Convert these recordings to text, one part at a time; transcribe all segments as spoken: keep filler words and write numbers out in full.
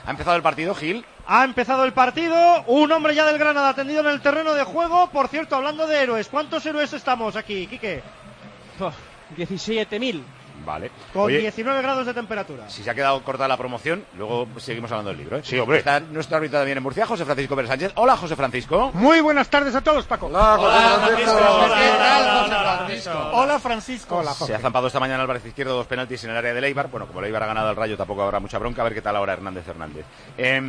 ¿Ha empezado el partido, Gil? Ha empezado el partido, un hombre ya del Granada atendido en el terreno de juego. Por cierto, hablando de héroes, ¿cuántos héroes estamos aquí, Quique? Oh, diecisiete mil. Vale. Con Oye, diecinueve grados de temperatura. si se ha quedado corta la promoción, luego seguimos hablando del libro, ¿eh? Sí, hombre. Está nuestro árbitro también en Murcia, José Francisco Pérez Sánchez. Hola, José Francisco. Muy buenas tardes a todos, Paco. Hola, José Francisco. Hola, ¿Qué tal, hola, José hola, Francisco? Hola, Francisco. Hola, Se ha zampado esta mañana Álvarez Izquierdo dos penaltis en el área del Eibar. Bueno, como el Eibar ha ganado al Rayo, tampoco habrá mucha bronca. A ver qué tal ahora Hernández Hernández. Eh,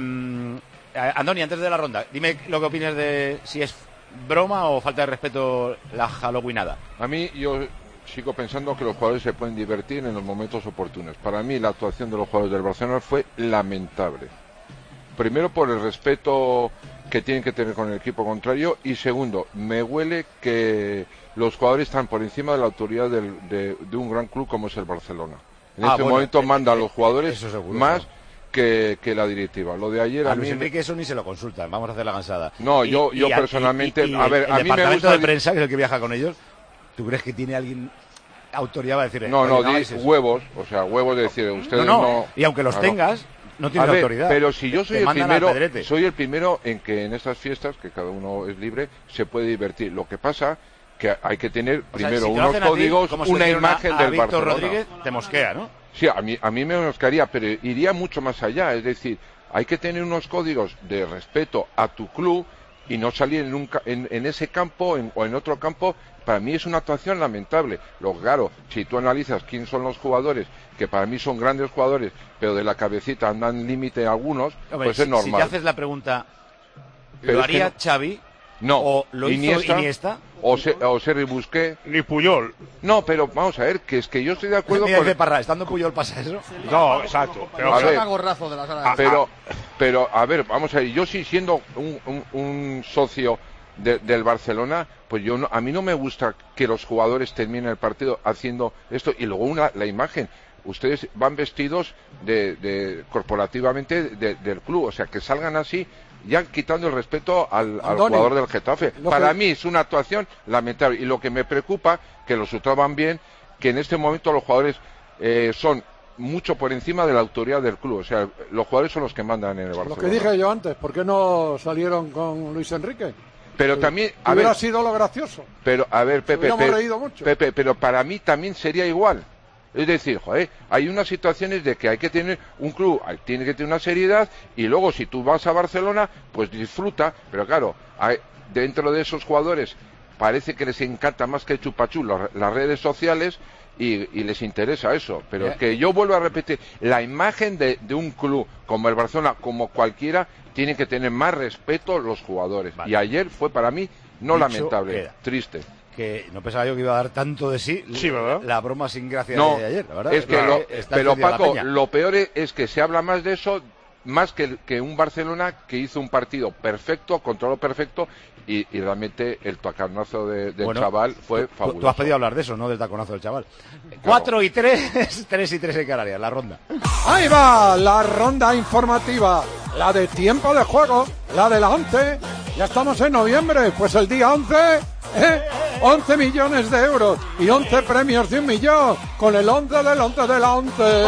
Andoni, antes de la ronda, dime lo que opinas de si es broma o falta de respeto la halloweenada. A mí, yo sigo pensando que los jugadores se pueden divertir en los momentos oportunos. Para mí, la actuación de los jugadores del Barcelona fue lamentable. Primero, por el respeto que tienen que tener con el equipo contrario, y segundo, me huele que los jugadores están por encima de la autoridad del, de, de un gran club como es el Barcelona. En Ah, este bueno, momento eh, manda eh, a los jugadores eso seguro, más sí. que, que la directiva. Lo de ayer A a, Luis mí Enrique eso ni se lo consultan. Vamos a hacer la gansada. No, Y- yo- yo y a- personalmente, y- y a ver, el a mí me departamento gusta de di- prensa, que es el que viaja con ellos, ¿tú crees que tiene alguien autoridad para decirle? No, "Oye, no, no di hagáis eso"? huevos, o sea, huevos de decir, ustedes no, no... no, y aunque los Claro. tengas, no A tienes ver, autoridad. pero si yo Te soy el mandan al primero, pedrete. soy el primero en que en estas fiestas, que cada uno es libre, se puede divertir. Lo que pasa que hay que tener O sea, primero si te lo unos hacen a ti, códigos, como se lo una hicieron a- imagen a del Víctor Barcelona. Rodríguez, te mosquea, ¿no? Sí, a mí, a mí me mosquearía, pero iría mucho más allá. Es decir, hay que tener unos códigos de respeto a tu club y no salir en, un, ca- en, en ese campo en, o en otro campo. Para mí es una actuación lamentable. Lo claro, si tú analizas quién son los jugadores, que para mí son grandes jugadores, pero de la cabecita andan límite algunos, Hombre, pues si, es normal. si te haces la pregunta, Pero ¿lo es que haría no- Xavi? No, ¿O lo hizo Iniesta? O, se, o Sergi Busquets. Ni Puyol. No, pero vamos a ver, que es que yo estoy de acuerdo Mira, con... dice Parra, estando Puyol pasa eso. No, exacto. Pero, A ver, Saca gorrazo de la sala de Ah, pero, pero, a ver, vamos a ver, yo sí siendo un, un, un socio de- del Barcelona, pues yo no, a mí no me gusta que los jugadores terminen el partido haciendo esto y luego una, la imagen. Ustedes van vestidos de, de corporativamente de- del club, o sea, que salgan así, ya quitando el respeto al, al Andoni, jugador del Getafe. lo Para que- mí es una actuación lamentable y lo que me preocupa, que los resultados van bien, que en este momento los jugadores eh, son mucho por encima de la autoridad del club. O sea, los jugadores son los que mandan en el Barcelona. Lo que dije yo antes, ¿por qué no salieron con Luis Enrique? Pero Que- también, que a hubiera ver, sido lo gracioso. pero a ver, Pepe, hubiéramos Pepe, reído mucho. Pepe, pero para mí también sería igual. Es decir, joder, hay unas situaciones de que hay que tener un club, hay- tiene que tener una seriedad y luego si tú vas a Barcelona, pues disfruta, pero claro, hay- dentro de esos jugadores parece que les encanta más que el chupachú las, las redes sociales y, y les interesa eso, pero Ya. es que yo vuelvo a repetir, la imagen de, de un club como el Barcelona, como cualquiera, tiene que tener más respeto los jugadores. Vale. Y ayer fue para mí no Dicho lamentable, queda. triste. Que no pensaba yo que iba a dar tanto de sí, Sí, ¿verdad? la broma sin gracia No, de ayer, la verdad. es que Claro, lo, está pero encendida la Paco, peña. lo peor es, es que se habla más de eso, más que, que un Barcelona que hizo un partido perfecto, controló perfecto, y, y realmente el taconazo de, del Bueno, chaval fue tú- fabuloso. Tú has pedido hablar de eso, no del taconazo del chaval. Cuatro y tres, tres y tres en Canarias, la ronda. Ahí va la ronda informativa, la de tiempo de juego, la de la once. Ya estamos en noviembre, pues el día once, ¿eh? once millones de euros y once premios de un millón con el once del once del once.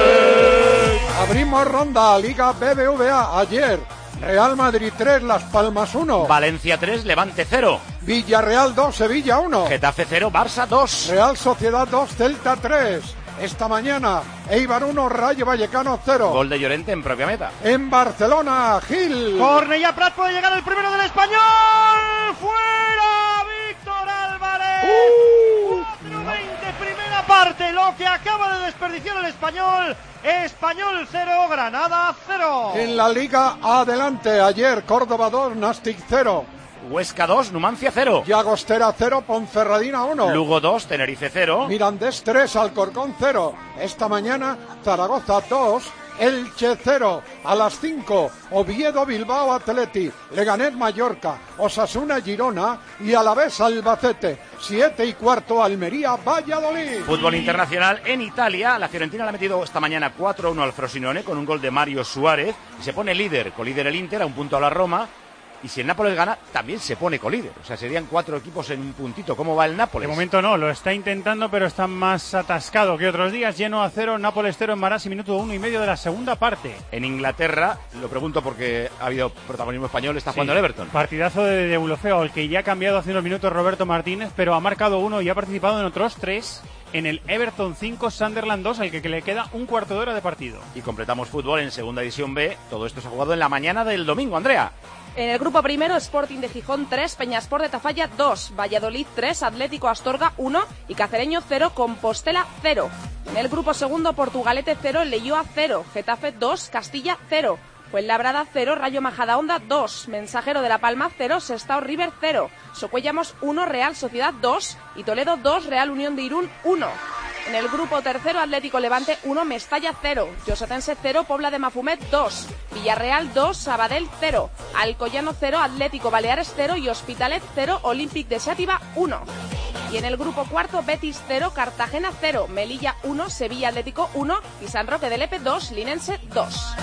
Abrimos ronda, Liga B B V A ayer. Real Madrid tres, Las Palmas uno. Valencia tres, Levante cero. Villarreal dos, Sevilla uno. Getafe cero, Barça dos. Real Sociedad dos, Celta tres. Esta mañana, Eibar uno, Rayo Vallecano cero. Gol de Llorente en propia meta. En Barcelona, Gil. Cornellà Prat puede llegar el primero del Español. ¡Fuera! Víctor Álvarez. cuatro veinte, primera parte. Lo que acaba de desperdiciar el Español. Español cero, Granada cero. En la Liga adelante, ayer Córdoba dos, Nastic cero. Huesca dos, Numancia cero. Llagostera cero, Ponferradina uno. Lugo dos, Tenerife cero. Mirandés tres, Alcorcón cero. Esta mañana, Zaragoza dos, Elche cero. A las cinco, Oviedo Bilbao Atleti, Leganés Mallorca, Osasuna Girona y Alavés Albacete. Siete y cuarto, Almería Valladolid. Fútbol internacional en Italia. La Fiorentina le ha metido esta mañana cuatro a uno al Frosinone con un gol de Mario Suárez. Y se pone líder, con líder el Inter, a un punto a la Roma. y si el Nápoles gana, también se pone colíder. O sea, serían cuatro equipos en un puntito. ¿Cómo va el Nápoles? De momento no, lo está intentando, pero está más atascado que otros días. Lleno a cero, Nápoles cero en Marassi, minuto uno y medio de la segunda parte. En Inglaterra, lo pregunto porque ha habido protagonismo español, está Sí, jugando el Everton. Partidazo de Deulofeu, al que ya ha cambiado hace unos minutos Roberto Martínez, pero ha marcado uno y ha participado en otros tres en el Everton cinco, Sunderland dos, al que, que le queda un cuarto de hora de partido. Y completamos fútbol en Segunda División B. Todo esto se ha jugado en la mañana del domingo, Andrea. En el grupo primero, Sporting de Gijón tres, Peñasport de Tafalla dos, Valladolid tres, Atlético Astorga uno y Cacereño cero, Compostela cero. En el grupo segundo, Portugalete cero, Leioa cero, Getafe dos, Castilla cero, Fuenlabrada cero, Rayo Majadahonda dos, Mensajero de La Palma cero, Sestao River cero, Socuellamos uno, Real Sociedad dos y Toledo dos, Real Unión de Irún uno. En el grupo tercero, Atlético Levante uno, Mestalla cero, Llosetense cero, Pobla de Mafumet dos, Villarreal dos, Sabadell cero, Alcoyano cero, Atlético Baleares cero y Hospitalet cero, Olympic de Xàtiva uno. Y en el grupo cuarto, Betis cero, Cartagena cero, Melilla uno, Sevilla Atlético uno y San Roque de Lepe dos, Linense dos.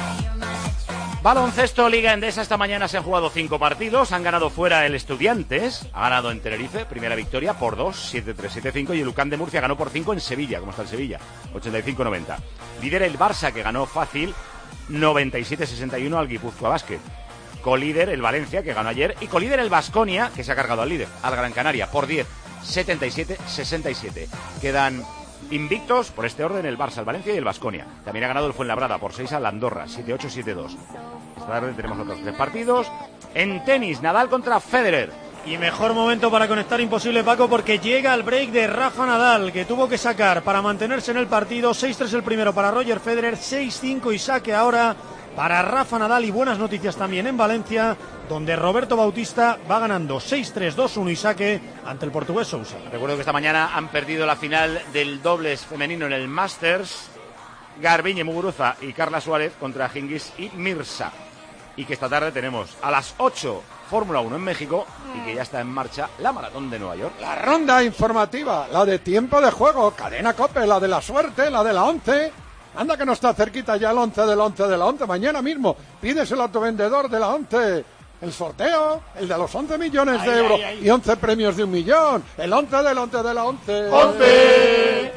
Baloncesto, Liga Endesa. Esta mañana se han jugado cinco partidos. Han ganado fuera el Estudiantes, ha ganado en Tenerife, primera victoria por dos, siete tres, siete cinco, y el UCAM de Murcia ganó por cinco en Sevilla. ¿Cómo está el Sevilla? ochenta y cinco noventa. Líder el Barça, que ganó fácil noventa y siete sesenta y uno al Guipúzcoa Basket. Colíder el Valencia, que ganó ayer, y colíder el Baskonia, que se ha cargado al líder, al Gran Canaria, por diez, setenta y siete sesenta y siete. Quedan invictos por este orden el Barça, el Valencia y el Baskonia. También ha ganado el Fuenlabrada por seis al Andorra, siete ocho, siete dos. Esta tarde tenemos otros tres partidos. En tenis, Nadal contra Federer. Y mejor momento para conectar imposible, Paco, porque llega el break de Rafa Nadal, que tuvo que sacar para mantenerse en el partido. seis tres el primero para Roger Federer, seis cinco y saque ahora para Rafa Nadal. Y buenas noticias también en Valencia, donde Roberto Bautista va ganando seis tres, dos uno y saque ante el portugués Sousa. Recuerdo que esta mañana han perdido la final del dobles femenino en el Masters, Garbiñe Muguruza y Carla Suárez contra Hingis y Mirza. Y que esta tarde tenemos a las ocho Fórmula uno en México y que ya está en marcha la Maratón de Nueva York. La ronda informativa, la de tiempo de juego, Cadena COPE, la de la suerte, la de la once. Anda que no está cerquita ya el once del once de la once. Mañana mismo pídeselo a tu vendedor de la once. El sorteo, el de los once millones de ay, euros ay, ay. y once premios de un millón. El once del once de la once. ¡once!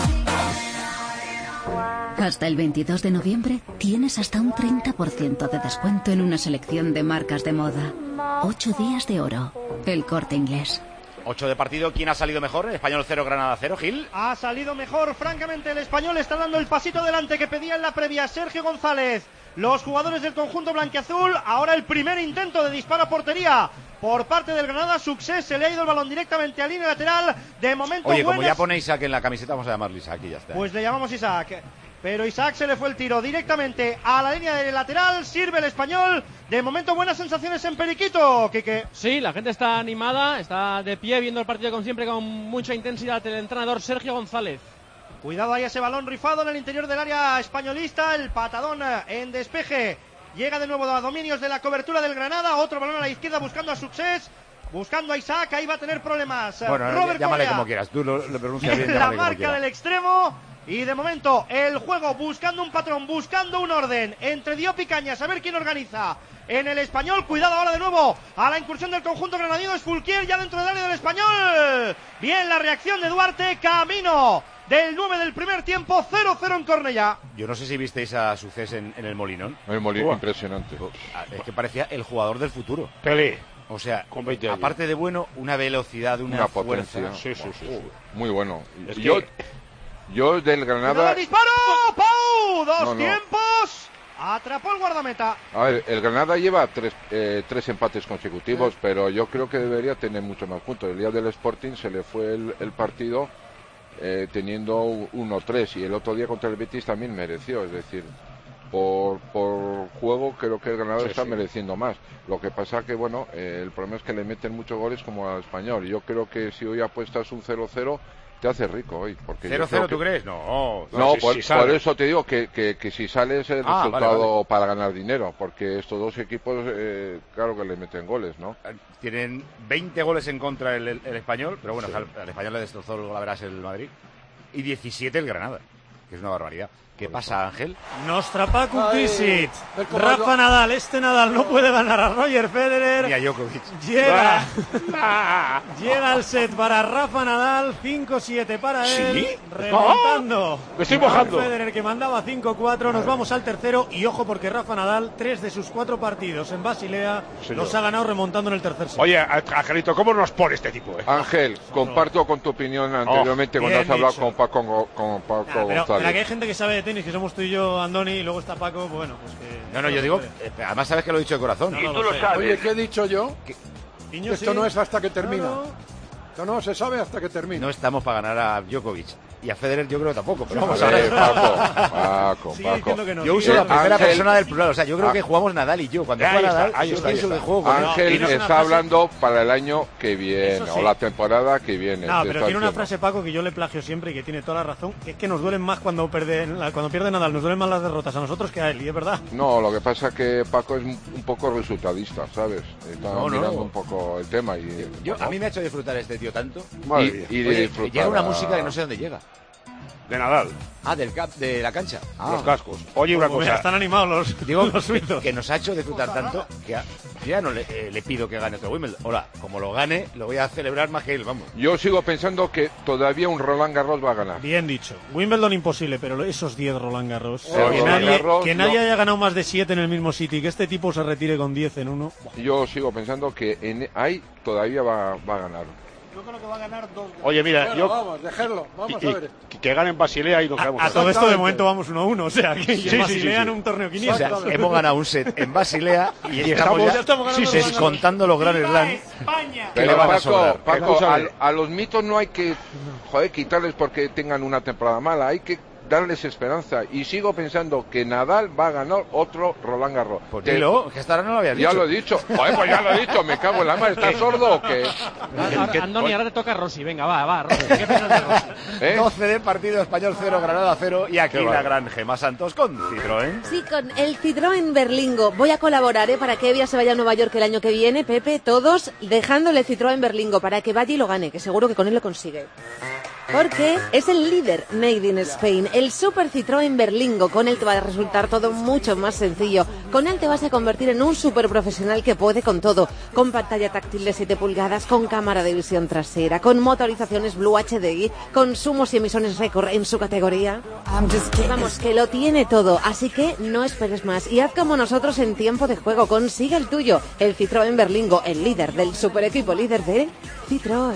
Hasta el veintidós de noviembre tienes hasta un treinta por ciento de descuento en una selección de marcas de moda. Ocho días de oro. El Corte Inglés. Ocho de partido. ¿Quién ha salido mejor? El Español cero, Granada cero, Gil. Ha salido mejor, francamente, el Español está dando el pasito adelante que pedía en la previa Sergio González. Los jugadores del conjunto blanquiazul, ahora el primer intento de disparo a portería por parte del Granada. Success, se le ha ido el balón directamente a línea lateral. De momento, Oye, como buenas... ya pone Isaac en la camiseta, vamos a llamarle Isaac y ya está. Pues le llamamos Isaac. Pero Isaac se le fue el tiro directamente a la línea de lateral. Sirve el Español. De momento, buenas sensaciones en Periquito, Quique. Sí, la gente está animada, está de pie viendo el partido como siempre con mucha intensidad el entrenador Sergio González. Cuidado ahí ese balón rifado en el interior del área españolista. El patadón en despeje. Llega de nuevo a dominios de la cobertura del Granada. Otro balón a la izquierda buscando a Success. Buscando a Isaac. Ahí va a tener problemas. Bueno, Robert llámale Correa. como quieras. Tú lo, lo pronuncias bien. La Llámale como marca quieras. del extremo. Y de momento el juego buscando un patrón, buscando un orden entre Diop y Cañas, a ver quién organiza en el Español. Cuidado ahora de nuevo a la incursión del conjunto granadino. Es Fulquier ya dentro del área del Español. Bien la reacción de Duarte, camino del nueve del primer tiempo. Cero cero en Cornellá. Yo no sé si visteis a Success en, en el Molinón. El Molino, impresionante. Es que parecía el jugador del futuro. Pelé. O sea, Con veinte años. aparte de bueno, una velocidad, una, Una fuerza. potencia. Sí, sí, sí, sí. Muy bueno. Es Yo, que- yo del Cuidado Granada... el disparo. ¡Pau! Dos No, no. tiempos. Atrapó el guardameta. A ver, el Granada lleva tres, eh, tres empates consecutivos, pero yo creo que debería tener mucho más puntos. El día del Sporting se le fue el, el partido eh, teniendo uno tres y el otro día contra el Betis también mereció. Es decir, por, por juego creo que el Granada Sí, está sí. mereciendo más. Lo que pasa que, bueno, eh, el problema es que le meten muchos goles como al Español. Yo creo que si hoy apuestas un cero cero, te hace rico hoy. porque yo ¿Cero creo cero que- tú crees? No. No, si- por, si sale. por eso te digo que, que, que si sale es el Ah, resultado vale, vale. para ganar dinero, porque estos dos equipos, eh, claro que le meten goles, ¿no? Tienen veinte goles en contra el, el, el Español, pero bueno, al, al Español le destrozó el golaveras el Madrid. Y diecisiete el Granada, que es una barbaridad. ¿Qué pasa, Ángel? Nostra Pacu Ay, Pisit. el comadro- Rafa Nadal. Este Nadal no puede ganar a Roger Federer. Ni a Djokovic. Llega, llega el set para Rafa Nadal, cinco siete para él, ¿Sí? remontando. Me estoy a mojando. Federer, que mandaba cinco cuatro, nos vamos al tercero y ojo porque Rafa Nadal, tres de sus cuatro partidos en Basilea, Señor. los ha ganado remontando en el tercer set. Oye, Angelito, ¿cómo nos pone este tipo? Eh? Ángel, comparto con tu opinión anteriormente cuando bien has hablado dicho. con Paco, Go- con Paco Ah, pero, pero González. aquí hay gente que sabe de tenis, que somos tú y yo, Andoni, y luego está Paco, pues bueno, pues que... No, no, yo digo, eh, además sabes que lo he dicho de corazón. No, no, lo sé. Oye, ¿qué he dicho yo? Piño, Que esto sí. no es hasta que termina. No, no. Esto no se sabe hasta que termina. No estamos para ganar a Djokovic. Y a Federer yo creo que tampoco, pero vamos Eh, a ver. Paco, Paco, Sigue Paco. diciendo que no. Yo uso sigue la Eh, primera Ángel- persona del plural, o sea, yo creo Ah. que jugamos Nadal y yo. Cuando Ahí juega está, Nadal, ahí yo está, ahí pienso está. que juego con él. Ángel y no es una está frase- hablando para el año que viene Eso o sí. la temporada que viene. No, te pero está tiene una diciendo. frase, Paco, que yo le plagio siempre y que tiene toda la razón, que es que nos duelen más cuando pierde, cuando pierde Nadal, nos duelen más las derrotas a nosotros que a él, y es verdad. No, lo que pasa es que Paco es un un poco resultadista, ¿sabes? Está No, no, mirando no. un poco el tema y... Yo, a mí me ha hecho disfrutar este tío tanto. Madre y mía. Y de oye, disfrutar llega una a- música que no sé dónde llega. De Nadal, Ah, del cap, de la cancha. Ah. los cascos. Oye, una Pues mira, cosa. están animados los, Digo los suizos. que nos ha hecho disfrutar tanto que a- yo ya no le, eh, le pido que gane otro Wimbledon. Ahora, como lo gane, lo voy a celebrar más que él, vamos. Yo sigo pensando que todavía un Roland Garros va a ganar. Bien dicho. Wimbledon imposible, pero esos diez Roland Garros. Oh, que Roland nadie, Garros, que nadie no. haya ganado más de siete en el mismo sitio y que este tipo se retire con diez en uno. Yo sigo pensando que en ahí todavía va, va a ganar. Yo creo que va a ganar dos. Oye, mira, Bueno, yo- vamos, dejarlo. Vamos Y- a y ver. que- que ganen Basilea y nos quedamos A con todo esto de Exactamente. momento vamos uno a uno, o sea, que sí, sí, Basilea sí. en un torneo O sea, quinientos. hemos ganado un set en Basilea y, estamos, estamos- ya, ya estamos ganando sí, los sí, Roland contando los Grand Slam. España! Que le Pero van a Paco, sobrar. Paco, Escúchame. a, a los mitos no hay que joder, quitarles porque tengan una temporada mala, hay que darles esperanza. Y sigo pensando que Nadal va a ganar otro Roland Garros. Pues Te- dilo, que hasta ahora no lo habías Ya dicho. lo he dicho. Joder, pues ya lo he dicho, me cago en la madre. ¿Estás sordo o qué? Ahora, Andoni, ahora te toca a Rossi. Venga, va, va, Rossi. ¿Qué piensas de Rossi? ¿Eh? doce de partido español cero, Granada cero. Y aquí Qué la bárbaro. gran Gemma Santos con Citroën. Sí, con el Citroën Berlingo. Voy a colaborar, ¿eh? Para que Evia se vaya a Nueva York el año que viene, Pepe, todos dejándole el Citroën Berlingo para que vaya y lo gane, que seguro que con él lo consigue. Porque es el líder Made in Spain, el Super Citroën Berlingo. Con él te va a resultar todo mucho más sencillo. Con él te vas a convertir en un super profesional que puede con todo. Con pantalla táctil de siete pulgadas, con cámara de visión trasera, con motorizaciones Blue H D I, consumos y emisiones récord en su categoría. Vamos, que lo tiene todo. Así que no esperes más y haz como nosotros en tiempo de juego. Consigue el tuyo, el Citroën Berlingo, el líder del super equipo líder de Citroën.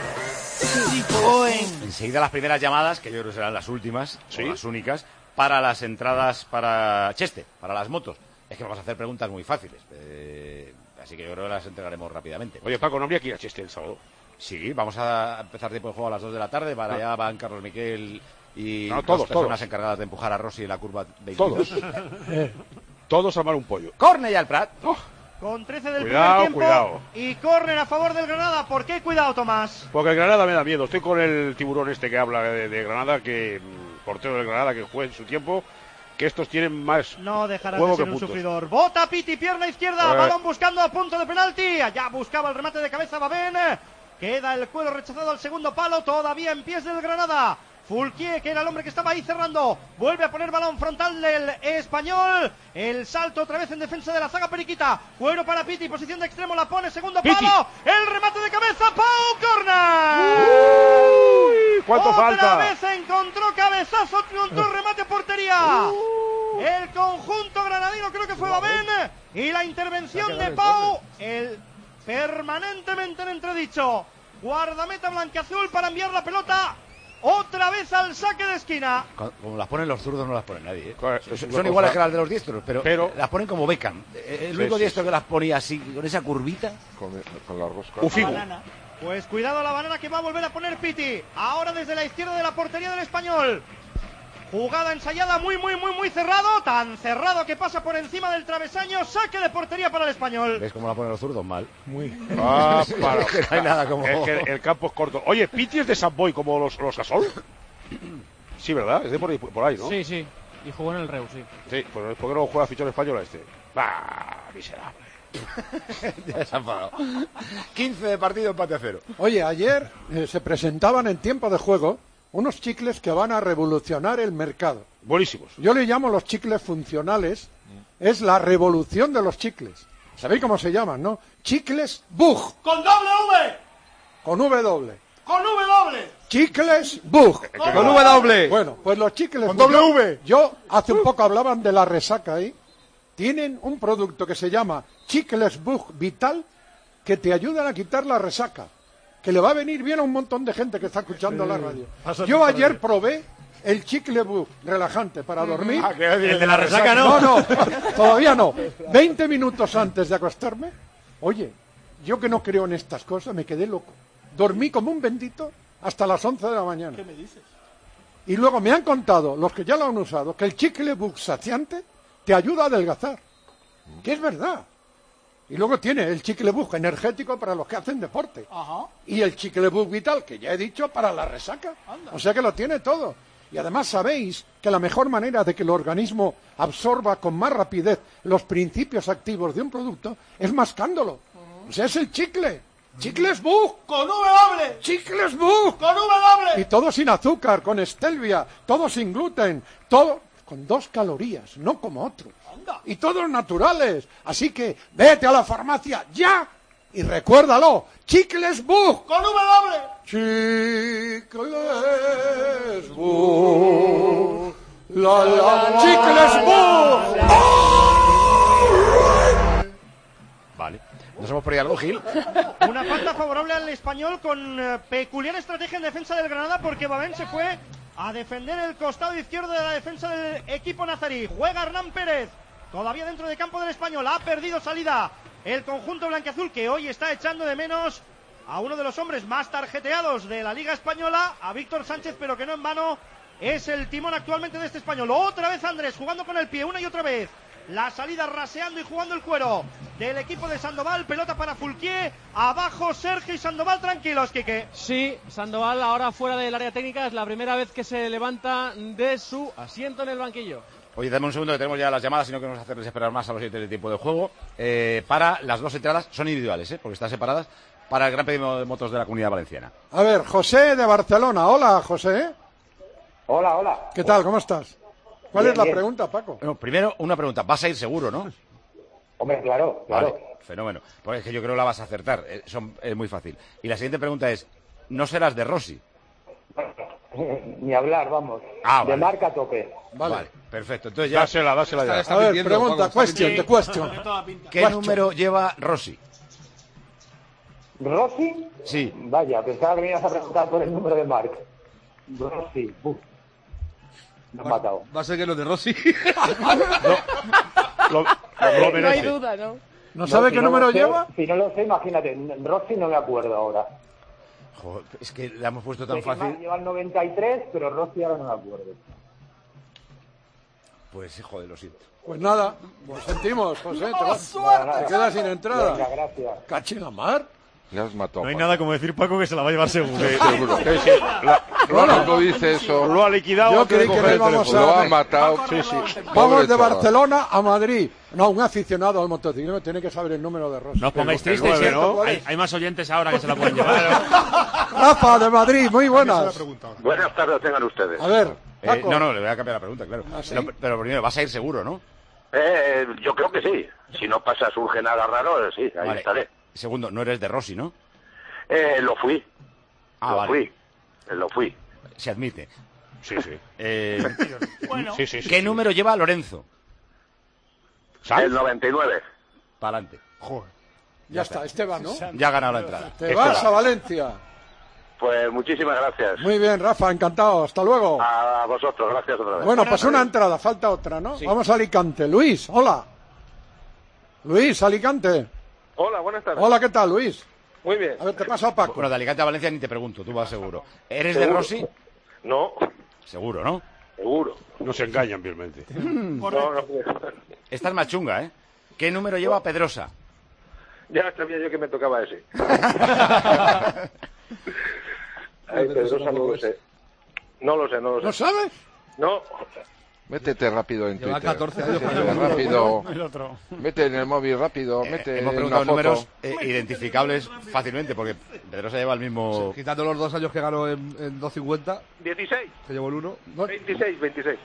Enseguida las primeras llamadas, que yo creo que serán las últimas, Sí. o las únicas, para las entradas para Cheste, para las motos. Es que vamos a hacer preguntas muy fáciles, eh, así que yo creo que las entregaremos rápidamente. Oye, Paco, no habría que ir a Cheste el sábado. Sí, vamos a empezar tiempo de juego a las dos de la tarde, para allá van Carlos Miquel y No, dos todos, personas todos. encargadas de empujar a Rossi en la curva veintidós. Todos. Todos armar un pollo. Corne al Prat. Con trece del Cuidado, primer tiempo cuidado. y córner a favor del Granada. ¿Por qué cuidado, Tomás? Porque el Granada me da miedo. Estoy con el tiburón este que habla de, de Granada, que mm, portero del Granada que juega en su tiempo, que estos tienen más No dejará juego de ser que un puntos. sufridor. Bota Piti, pierna izquierda, Eh. balón buscando a punto de penalti. Allá buscaba el remate de cabeza Babén. Queda el cuero rechazado al segundo palo, todavía en pies del Granada. Fulquier, que era el hombre que estaba ahí cerrando, vuelve a poner balón frontal del español. El salto otra vez en defensa de la zaga periquita. Cuero para Piti, posición de extremo, la pone, segundo Piti. palo. El remate de cabeza, Pau, corner. Uy, ¿cuánto Otra falta? vez encontró cabezazo, encontró remate a portería. El conjunto granadino, creo que fue Babén. Y la intervención de Pau, el permanentemente en entredicho. Guardameta blanqueazul para enviar la pelota otra vez al saque de esquina. Como las ponen los zurdos, no las pone nadie. ¿eh? Claro, es Son una iguales cosa- que las de los diestros, pero, Pero- las ponen como Beckham. El Sí, único sí, diestro sí. que las ponía así, con esa curvita. Con, con la rosca. Un figu. Pues cuidado a la banana que va a volver a poner Piti. Ahora desde la izquierda de la portería del español. Jugada ensayada muy, muy, muy, muy cerrado. Tan cerrado que pasa por encima del travesaño. Saque de portería para el español. ¿Ves cómo la ponen los zurdos? Mal. Ah, para. Es que no hay nada como- Es que el campo es corto. Oye, ¿Piti es de San Boy como los, los Gasol? Sí, ¿verdad? Es de por ahí, por ahí, ¿no? Sí, sí. Y jugó en el Reus, sí. Sí, pues ¿por qué no juega fichón español a este? Bah, miserable. Ya se ha enfadado. quince de partido, empate a cero. Oye, ayer eh, se presentaban en tiempo de juego unos chicles que van a revolucionar el mercado. Buenísimos. Yo le llamo los chicles funcionales. Es la revolución de los chicles. ¿Sabéis cómo se llaman, no? Chicles Bug. ¡Con doble V! Con W. ¡Con W! Chicles Bug. Con W. Bueno, pues los chicles Con Bug. W. Yo hace un poco hablaban de la resaca ahí. Tienen un producto que se llama Chicles Bug Vital que te ayudan a quitar la resaca. Que le va a venir bien a un montón de gente que está escuchando Sí. la radio. Pásate Yo por ayer ahí. probé el chicle Bug relajante para dormir. Ah, que el de la resaca no. No, no, todavía no. Veinte minutos antes de acostarme, oye, yo que no creo en estas cosas, me quedé loco. Dormí como un bendito hasta las once de la mañana. ¿Qué me dices? Y luego me han contado, los que ya lo han usado, que el chicle Bug saciante te ayuda a adelgazar. Que es verdad. Y luego tiene el chicle Bug energético para los que hacen deporte. Ajá. Y el chicle Bug Vital, que ya he dicho, para la resaca. Anda. O sea que lo tiene todo. Y además sabéis que la mejor manera de que el organismo absorba con más rapidez los principios activos de un producto es mascándolo. O sea, es el chicle. Chicles Bug. ¡Con W! Chicles Bug. ¡Con W! Y todo sin azúcar, con stevia, todo sin gluten, todo con dos calorías, no como otros. Anda. Y todos naturales. Así que vete a la farmacia ya y recuérdalo. Chicles Bug. ¡Con W! Chicles Bug. La, la, Chicles Bug. Vale. ¿Nos hemos por ahí algo, Gil? Una falta favorable al Español con eh, peculiar estrategia en defensa del Granada porque Babén se fue a defender el costado izquierdo de la defensa del equipo nazarí. Juega Hernán Pérez, todavía dentro de campo del Español, ha perdido salida el conjunto blanquiazul que hoy está echando de menos a uno de los hombres más tarjeteados de la Liga Española, a Víctor Sánchez, pero que no en vano es el timón actualmente de este Español. Otra vez Andrés jugando con el pie, una y otra vez. La salida raseando y jugando el cuero del equipo de Sandoval. Pelota para Fulquier. Abajo Sergio y Sandoval tranquilos, Quique. Sí, Sandoval ahora fuera del área técnica. Es la primera vez que se levanta de su asiento en el banquillo. Oye, dame un segundo que tenemos ya las llamadas, sino que vamos a hacerles esperar más a los siete de tiempo de juego. Eh, para las dos entradas, son individuales, ¿eh? Porque están separadas, para el Gran Premio de Motos de la Comunidad Valenciana. A ver, José de Barcelona. Hola, José. Hola, hola. ¿Qué tal? ¿Cómo estás? ¿Cuál Bien, es la bien. pregunta, Paco? Bueno, primero, una pregunta. Vas a ir seguro, ¿no? Hombre, claro, claro. Vale, fenómeno. Pues es que yo creo que la vas a acertar. Eh, son, es muy fácil. Y la siguiente pregunta es, ¿no serás de Rossi? Ni hablar, vamos. Ah, de vale. marca a tope. Vale. Vale, perfecto. Entonces ya... Dásela, dásela ya. A ver, pregunta, question, de question. ¿Qué Question. número lleva Rossi? ¿Rossi? Sí. Vaya, pensaba que me ibas a preguntar por el número de Marc. Rossi, buf. Me han matado. Va a ser que lo de Rossi. Lo, lo No hay merece. duda, ¿no? ¿No sabe si qué no número lo sé- lleva? Si no lo sé, imagínate. Rossi no me acuerdo ahora. Joder, es que la hemos puesto tan Sé que Marc fácil. lleva el noventa y tres, pero Rossi ahora no me acuerdo. Pues, joder, lo siento. Pues nada, lo sentimos, José. Te, vas- Nada, nada. te quedas sin entrada. Venga, gracias. Cachi la mar. Le has matado. No hay Paco. nada como decir Paco que se la va a llevar seguro. Sí, seguro. Sí, sí. La- Cuando dice eso, lo ha liquidado Yo antes de creí que coger le el íbamos teléfono. lo a- ha matado. Sí, sí. Vamos Pobre de chaval. Barcelona a Madrid. No, un aficionado al motociclismo tiene que saber el número de Rossi. No os pongáis El- el tristes, nueve, ¿eh? ¿no? hay, hay más oyentes ahora que se la pueden llevar. Rafa de Madrid, muy buenas. Buenas tardes, tengan ustedes. A ver, Eh, Paco. no, no, le voy a cambiar la pregunta, claro. ¿Ah, sí? Pero, pero primero, vas a ir seguro, ¿no? Eh, yo creo que sí. Si no pasa, surge nada raro, eh, sí, ahí Vale. estaré. Segundo, no eres de Rossi, ¿no? Eh, lo fui, Ah, lo vale. fui, eh, lo fui. Se admite. Sí, sí. Eh, Bueno, Sí, sí, sí, ¿Qué sí. número lleva Lorenzo? ¿Sanz? El noventa y nueve. Para adelante. Ya está, Esteban, ¿no? Ya ha ganado la entrada. Te Este vas va. a Valencia. Pues muchísimas gracias. Muy bien, Rafa, encantado. Hasta luego. A vosotros, gracias otra vez. Bueno, pues una entrada, falta otra, ¿no? Vamos a Alicante. Luis, hola. Luis, Alicante. Hola, buenas tardes. Hola, ¿qué tal, Luis? Muy bien. A ver, te paso a Paco. Bueno, de Alicante a Valencia ni te pregunto, tú vas seguro. ¿Eres de ¿Seguro? Rossi? No, Seguro, ¿no? seguro. No se engañan vilmente. No, no. Esta es más chunga, ¿eh? ¿Qué número lleva Pedrosa? Ya sabía yo que me tocaba ese. Ay, Pedrosa no lo sé. No lo sé, no lo sé. ¿No sabes? No. Métete rápido en Lleva Twitter. catorce años Métete para llevar rápido. El otro. Mete en el móvil rápido. Eh, Mete hemos una preguntado foto. números eh, identificables fácilmente, porque Pedrosa lleva el mismo... Quitando los dos años que ganó en, en doscientos cincuenta, dieciséis. que llevó el uno. No, veintiséis, veintiséis.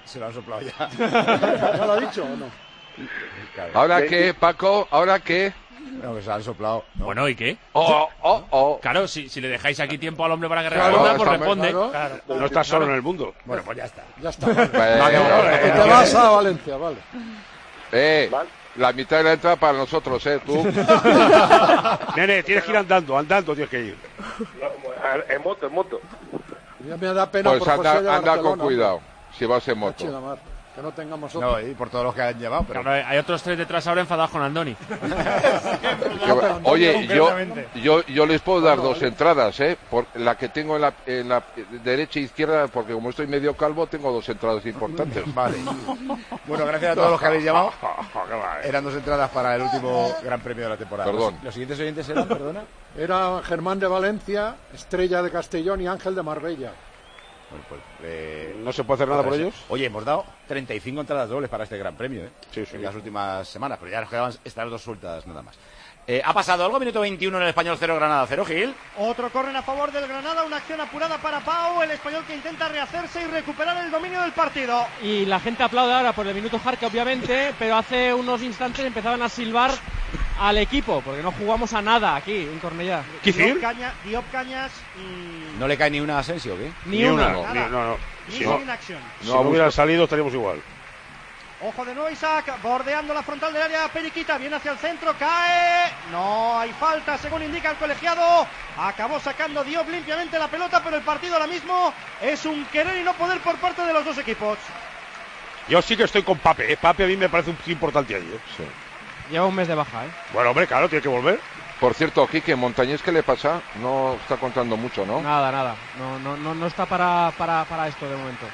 Se lo han soplado ya. ¿Ya lo ha dicho o no? Claro. ¿Ahora qué, Paco? ¿Ahora qué? No, que se lo han soplado. ¿no? Bueno, ¿y qué? Oh, oh, oh. Claro, si, si le dejáis aquí tiempo al hombre para que Claro, responda, pues está- responde. claro. Claro. No estás solo en el mundo. Bueno, pues ya está. Ya está. Vale. Bueno, Que te vas a Valencia, vale. eh, la mitad de la entrada para nosotros, ¿eh? Tú. Nene, tienes que ir andando, andando tienes que ir. En moto, en moto. Ya me da pena Pues por José anda, de anda con Barcelona. cuidado, si vas en Cachi la moto. mar, que no tengamos No, otro. y por todos los que han llevado, pero... Claro, hay otros tres detrás ahora enfadados con Andoni. Que- Oye, yo, yo, yo les puedo dar dos entradas, ¿eh? Por la que tengo en la, en la derecha e izquierda, porque como estoy medio calvo, tengo dos entradas importantes. Vale. Bueno, gracias a todos los que habéis llamado. Eran dos entradas para el último Gran Premio de la temporada. Perdón. Los, los siguientes oyentes eran, perdona. Era Germán de Valencia, Estrella de Castellón y Ángel de Marbella. Bueno, pues, eh, ¿No se puede hacer nada por ellos? Oye, hemos dado treinta y cinco entradas dobles para este Gran Premio, ¿eh? Sí, sí. En las últimas semanas, pero ya nos quedaban estas dos sueltas nada más. Eh, ha pasado algo, minuto veintiuno en el Español cero, Granada cero, Gil. Otro córner a favor del Granada, una acción apurada para Pau, el español que intenta rehacerse y recuperar el dominio del partido. Y la gente aplaude ahora por el minuto Jarque, obviamente, pero hace unos instantes empezaban a silbar al equipo, porque no jugamos a nada aquí en Cornellá. ¿Qué Diop, decir? Caña, Diop Cañas y... ¿No le cae ni una a Asensio o qué? Ni, una. No, ni- no, no. Ni Si no, sin acción. si no hubieran salido estaríamos igual. Ojo de nuevo Isaac, bordeando la frontal del área, Periquita, viene hacia el centro, cae, no hay falta según indica el colegiado, acabó sacando Diop limpiamente la pelota, pero el partido ahora mismo es un querer y no poder por parte de los dos equipos. Yo sí que estoy con Pape, ¿eh? Pape a mí me parece un tío importante ahí, ¿eh? Sí. Lleva un mes de baja, ¿eh? Bueno, hombre, claro, tiene que volver. Por cierto, Quique, Montañés, ¿qué le pasa? No está contando mucho, ¿no? Nada, nada. No, no, no, no está para, para, para esto de momento.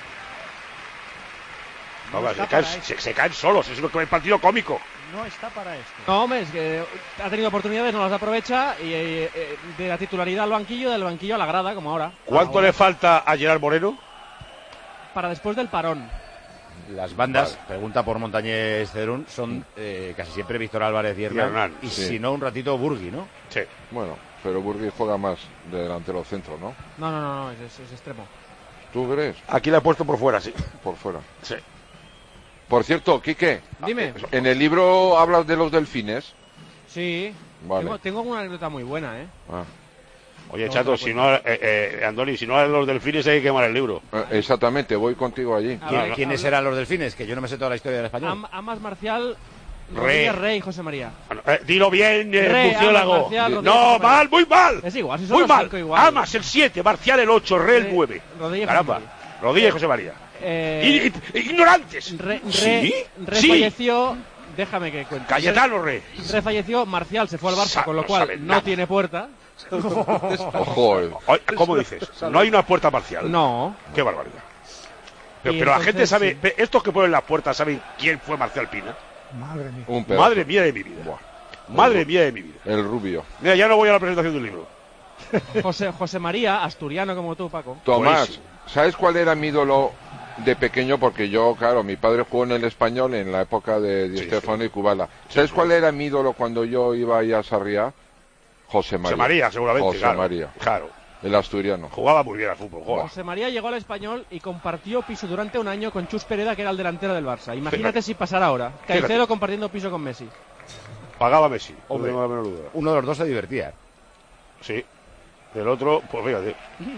No, No se, está caen, para se, se caen solos, es un partido cómico. No está para esto. No, hombre, es que ha tenido oportunidades, no las aprovecha y eh, eh, de la titularidad al banquillo, del banquillo a la grada, como ahora. ¿Cuánto Ahora. le falta a Gerard Moreno? Para después del parón. Las bandas, Vale. pregunta por Montañés Cedrún, son eh, casi siempre Víctor Álvarez y Hernán. Y Hernán, Y sí. si no, un ratito Burgui, ¿no? Sí. Bueno, pero Burgui juega más de delantero centro, ¿no? No, no, no, no es, es, es extremo. ¿Tú crees? Aquí le he puesto por fuera, sí. Por fuera. Sí. Por cierto, Quique, Dime. en el libro hablas de los delfines. Sí. Vale. Tengo, tengo una anécdota muy buena, ¿eh? Ah, Oye, No, Chato, no si no, eh, eh, Andoni, si no a los delfines hay que quemar el libro. eh, exactamente, voy contigo allí. Ah, ¿Quién- vale. ¿Quiénes eran los delfines? Que yo no me sé toda la historia del español. Am- Amas Marcial, Rey. Rodríguez Rey, José María. Eh, dilo bien, eh, Rey, murciélago. Amas, Marcial, Rodríguez, No, José María. mal, muy mal. Es igual, si son Muy los mal. cinco igual. Amas el siete, Marcial el ocho, Rey el Rey, nueve. Rodríguez, Caramba. José María. Rodríguez y José María. Eh, I- i- ignorantes. Re, re, ¿Sí? re Sí. falleció, déjame que cuente. Cayetano Rey. Re falleció, Marcial se fue al Barça, Sa- con lo no cual sabe no nada. tiene puerta. Ojo, eh. Oye, ¿cómo dices? No hay una puerta parcial. No. Qué barbaridad. Pero, Y pero la entonces, gente sabe, sí. ve- estos que ponen las puertas saben quién fue Marcial Pina. Madre mía. un pedazo. Madre mía de mi vida. Madre mía de mi vida. El rubio. Mira, ya no voy a la presentación del libro. José, José María, asturiano como tú, Paco. Tomás, Buenísimo. ¿sabes cuál era mi ídolo de pequeño? Porque yo, claro, mi padre jugó en el Español en la época de Di Sí, Stéfano sí. y Kubala. ¿Sabes cuál era mi ídolo cuando yo iba ahí a Sarriá? José María. José María, seguramente. José claro. María, Claro. el asturiano. Jugaba muy bien al fútbol. Joder. José María llegó al Español y compartió piso durante un año con Chus Pereda, que era el delantero del Barça. Imagínate Fíjate. si pasara ahora. Fíjate. Caicedo compartiendo piso con Messi. Pagaba Messi. Hombre. No tengo la menor duda. Uno de los dos se divertía. Sí. El otro, pues fíjate.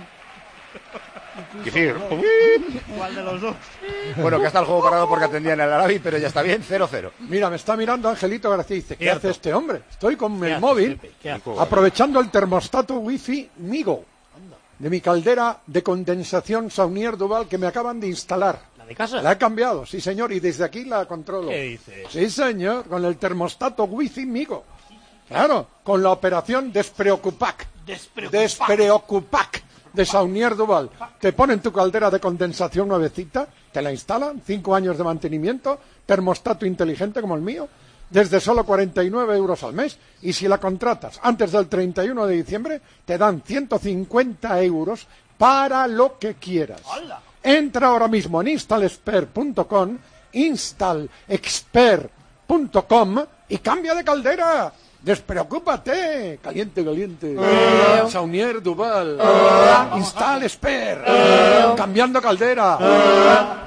¿Qué decir? ¿Cuál de los dos? Bueno, que está el juego parado porque atendían al Arabi, pero ya está bien, cero cero. Mira, me está mirando Angelito García y dice, ¿qué Cierto. hace este hombre? Estoy con ¿Qué el haces, móvil, Pepe? ¿Qué haces? aprovechando el termostato wifi Migo de mi caldera de condensación Saunier Duval que me acaban de instalar. ¿La de casa? La he cambiado, sí señor, y desde aquí la controlo. ¿Qué dices? Sí señor, con el termostato wifi Migo. Claro, con la operación Despreocupac. Despreocupac. Despreocupac de Saunier Duval. Te ponen tu caldera de condensación nuevecita, te la instalan, cinco años de mantenimiento, termostato inteligente como el mío, desde solo cuarenta y nueve euros al mes. Y si la contratas antes del treinta y uno de diciembre, te dan ciento cincuenta euros para lo que quieras. Entra ahora mismo en installexpert punto com, installexpert punto com y cambia de caldera. Despreocúpate, caliente, caliente. Saunier Duval, Install Expert, cambiando caldera.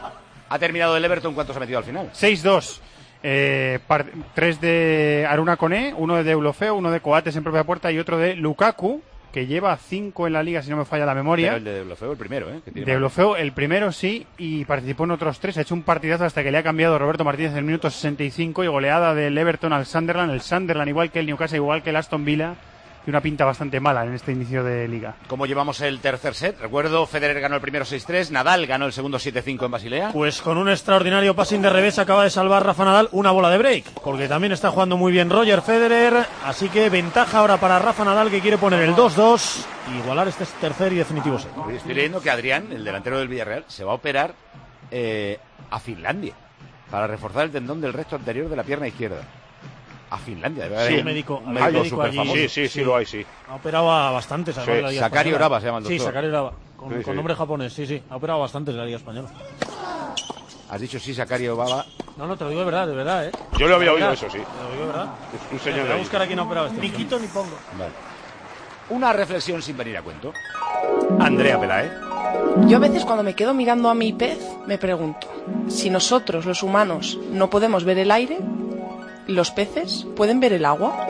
Ha terminado el Everton, ¿cuántos ha metido al final? seis dos. Eh, par- tres de Aruna Koné, uno de Deulofeu, uno de Coates en propia puerta y otro de Lukaku, que lleva cinco en la liga, si no me falla la memoria. Pero el de Deulofeu, el primero, ¿eh? Que tiene Deulofeu, el primero sí, y participó en otros tres. Ha hecho un partidazo hasta que le ha cambiado Roberto Martínez en el minuto sesenta y cinco y goleada del Everton al Sunderland. El Sunderland, igual que el Newcastle, igual que el Aston Villa, y una pinta bastante mala en este inicio de liga. ¿Cómo llevamos el tercer set? Recuerdo, Federer ganó el primero seis tres, Nadal ganó el segundo siete cinco en Basilea. Pues con un extraordinario passing de revés acaba de salvar Rafa Nadal una bola de break, porque también está jugando muy bien Roger Federer, así que ventaja ahora para Rafa Nadal, que quiere poner el dos dos y igualar este tercer y definitivo set. Estoy leyendo que Adrián, el delantero del Villarreal, se va a operar eh, a Finlandia para reforzar el tendón del recto anterior de la pierna izquierda. A Finlandia, de verdad. Sí, un médico, un médico médico súper allí. famoso. Sí, sí, sí, lo hay, sí. Ha operado a bastantes. Sí. Sakari Orava se llama el doctor. Sí, Sakari Orava, con, Sí, sí. con nombre japonés, sí, sí. Ha operado bastantes en la Liga Española. Has dicho sí, Sakari Orava. No, no, te lo digo de verdad, de verdad, ¿eh? Yo lo había De oído verdad, eso, sí. Te lo digo de verdad. Es un señor Voy de a ahí. buscar a quién ha operado este. Ni quito ni pongo. Vale. Una reflexión sin venir a cuento. Andrea Pelae. Yo a veces cuando me quedo mirando a mi pez me pregunto, si nosotros los humanos no podemos ver el aire, ¿los peces pueden ver el agua?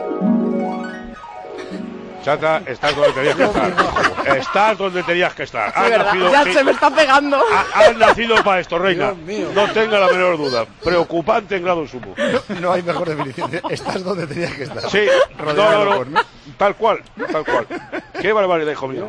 Chata, estás donde tenías que estar. Estás donde tenías que estar. Sí, Has ¿verdad? nacido, Ya sí. se me está pegando. Ha- Has nacido para esto, reina. No tenga la menor duda. Preocupante en grado sumo. No hay mejor definición. Estás donde tenías que estar. Sí, Rodeado no, de no, locos, no. Tal cual, tal cual. Qué barbaridad, hijo mío.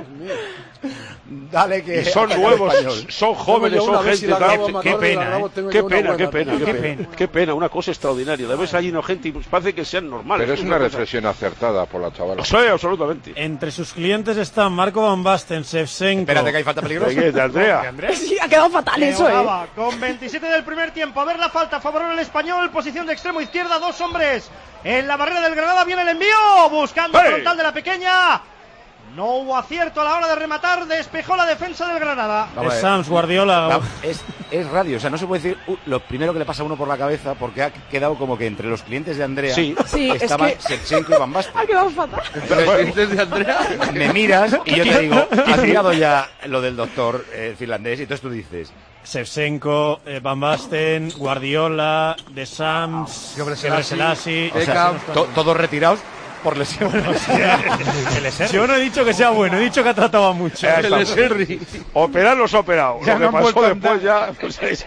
Dale que Y son ataca nuevos, el español. son jóvenes, Tengo yo una son vez, gente. si la tal- grabo, me qué acuerdo, si la pena, grabo, ¿eh? tengo Qué yo una pena, qué buena. pena, qué Qué pena. pena. Qué pena, una cosa extraordinaria. De vez allí no gente y pues parece que sean normales. Pero es una reflexión acertada por la chavala. Sí, absolutamente. Entre sus clientes están Marco Van Basten, Shevchenko. Espérate que hay falta peligrosa. ¿De qué? ¿De Andrea? Sí, ha quedado fatal eso, ¿eh? Orava, con veintisiete del primer tiempo. A ver la falta favorable al español. Posición de extremo izquierda. Dos hombres en la barrera del Granada. Viene el envío. Buscando el ¡Hey! frontal de la pequeña. No hubo acierto a la hora de rematar. Despejó la defensa del Granada. Vamos a Es ver. Sams, Guardiola. No, es, es radio, o sea, no se puede decir uh, lo primero que le pasa a uno por la cabeza porque ha quedado como que entre los clientes de Andrea Sí. Sí, es estaban que- Shevchenko y Van Basten. Ha quedado fatal. de Andrea? Me miras y yo te digo, has mirado ya lo del doctor eh, finlandés y entonces tú dices, Shevchenko, eh, Van Basten, Guardiola, De Sams, Gebrselassie. o sea, to- todos retirados por lesión. Yo no he dicho que sea bueno, he dicho que ha tratado a mucho. Ya está. Operar los ha operado. Ya Lo no que han pasó vuelto a después ya. pues,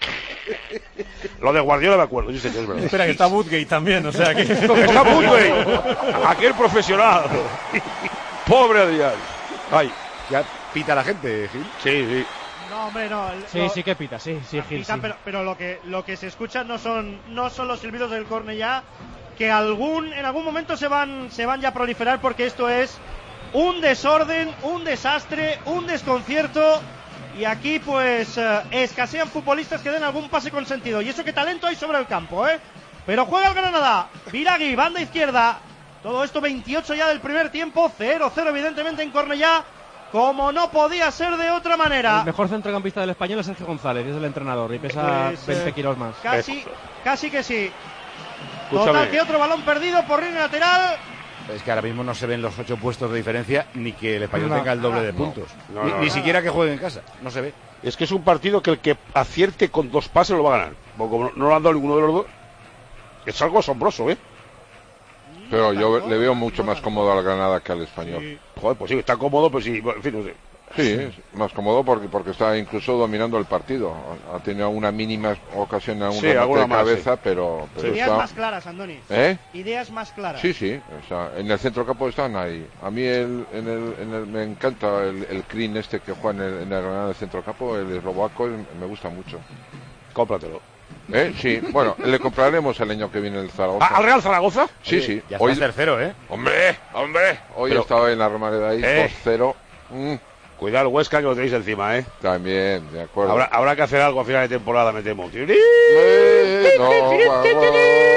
Lo de Guardiola me acuerdo, sí, señor, es verdad. Espera, que está Woodgate también, o sea que... Está a punto, güey. Aquel profesional. Pobre Adrián. Ay. Ya pita la gente, Gil. Sí, sí. No, hombre, no. el- Sí, lo- sí que pita, sí, sí, Gil, pita, sí. pero, pero lo que lo que se escucha no son no son los silbidos del córner ya, que algún en algún momento se van se van ya a proliferar, porque esto es un desorden, un desastre, un desconcierto, y aquí pues eh, escasean futbolistas que den algún pase con sentido, y eso que talento hay sobre el campo, ¿eh? Pero juega el Granada, Viragui, banda izquierda, todo esto veintiocho ya del primer tiempo, cero cero evidentemente en Cornellá, como no podía ser de otra manera. El mejor centrocampista del español es Sergio González, es el entrenador y pesa Pues, veinte eh, kilos más. Casi, casi que sí. Escúchame. Total, que otro balón perdido por línea lateral. Es que ahora mismo no se ven los ocho puestos de diferencia ni que el español No, tenga el doble de no, puntos. no, ni no, ni no. siquiera que juegue en casa, no se ve. Es que es un partido que el que acierte con dos pases lo va a ganar. Porque como no lo han dado ninguno de los dos, es algo asombroso, ¿eh? Pero yo le veo mucho más cómodo al Granada que al Español. Joder, pues sí, está cómodo, pues sí, bueno, en fin, no sé. Sí, es más cómodo porque porque está incluso dominando el partido. Ha tenido una mínima ocasión en un Sí, remate alguna de más, cabeza, sí. pero, pero Ideas está... más claras, Andoni. ¿Eh? Ideas más claras. Sí, sí, o sea, en el centro campo están ahí. A mí el, en el, en el, me encanta el, el Crin este que juega en el, en el Granada del centro campo, el eslovaco, me gusta mucho. Cómpratelo. ¿Eh? Sí, bueno, le compraremos el año que viene el Zaragoza. ¿Al Real Zaragoza? Sí, Oye, sí. Ya Hoy, estás tercero, ¿eh? hombre, hombre, hoy Pero- estaba en la Romareda ahí, Eh. dos cero. Mm, Cuidado el Huesca que lo tenéis encima, ¿eh? también, de acuerdo. Habrá, habrá que hacer algo a final de temporada, me temo. Eh, no, vamos.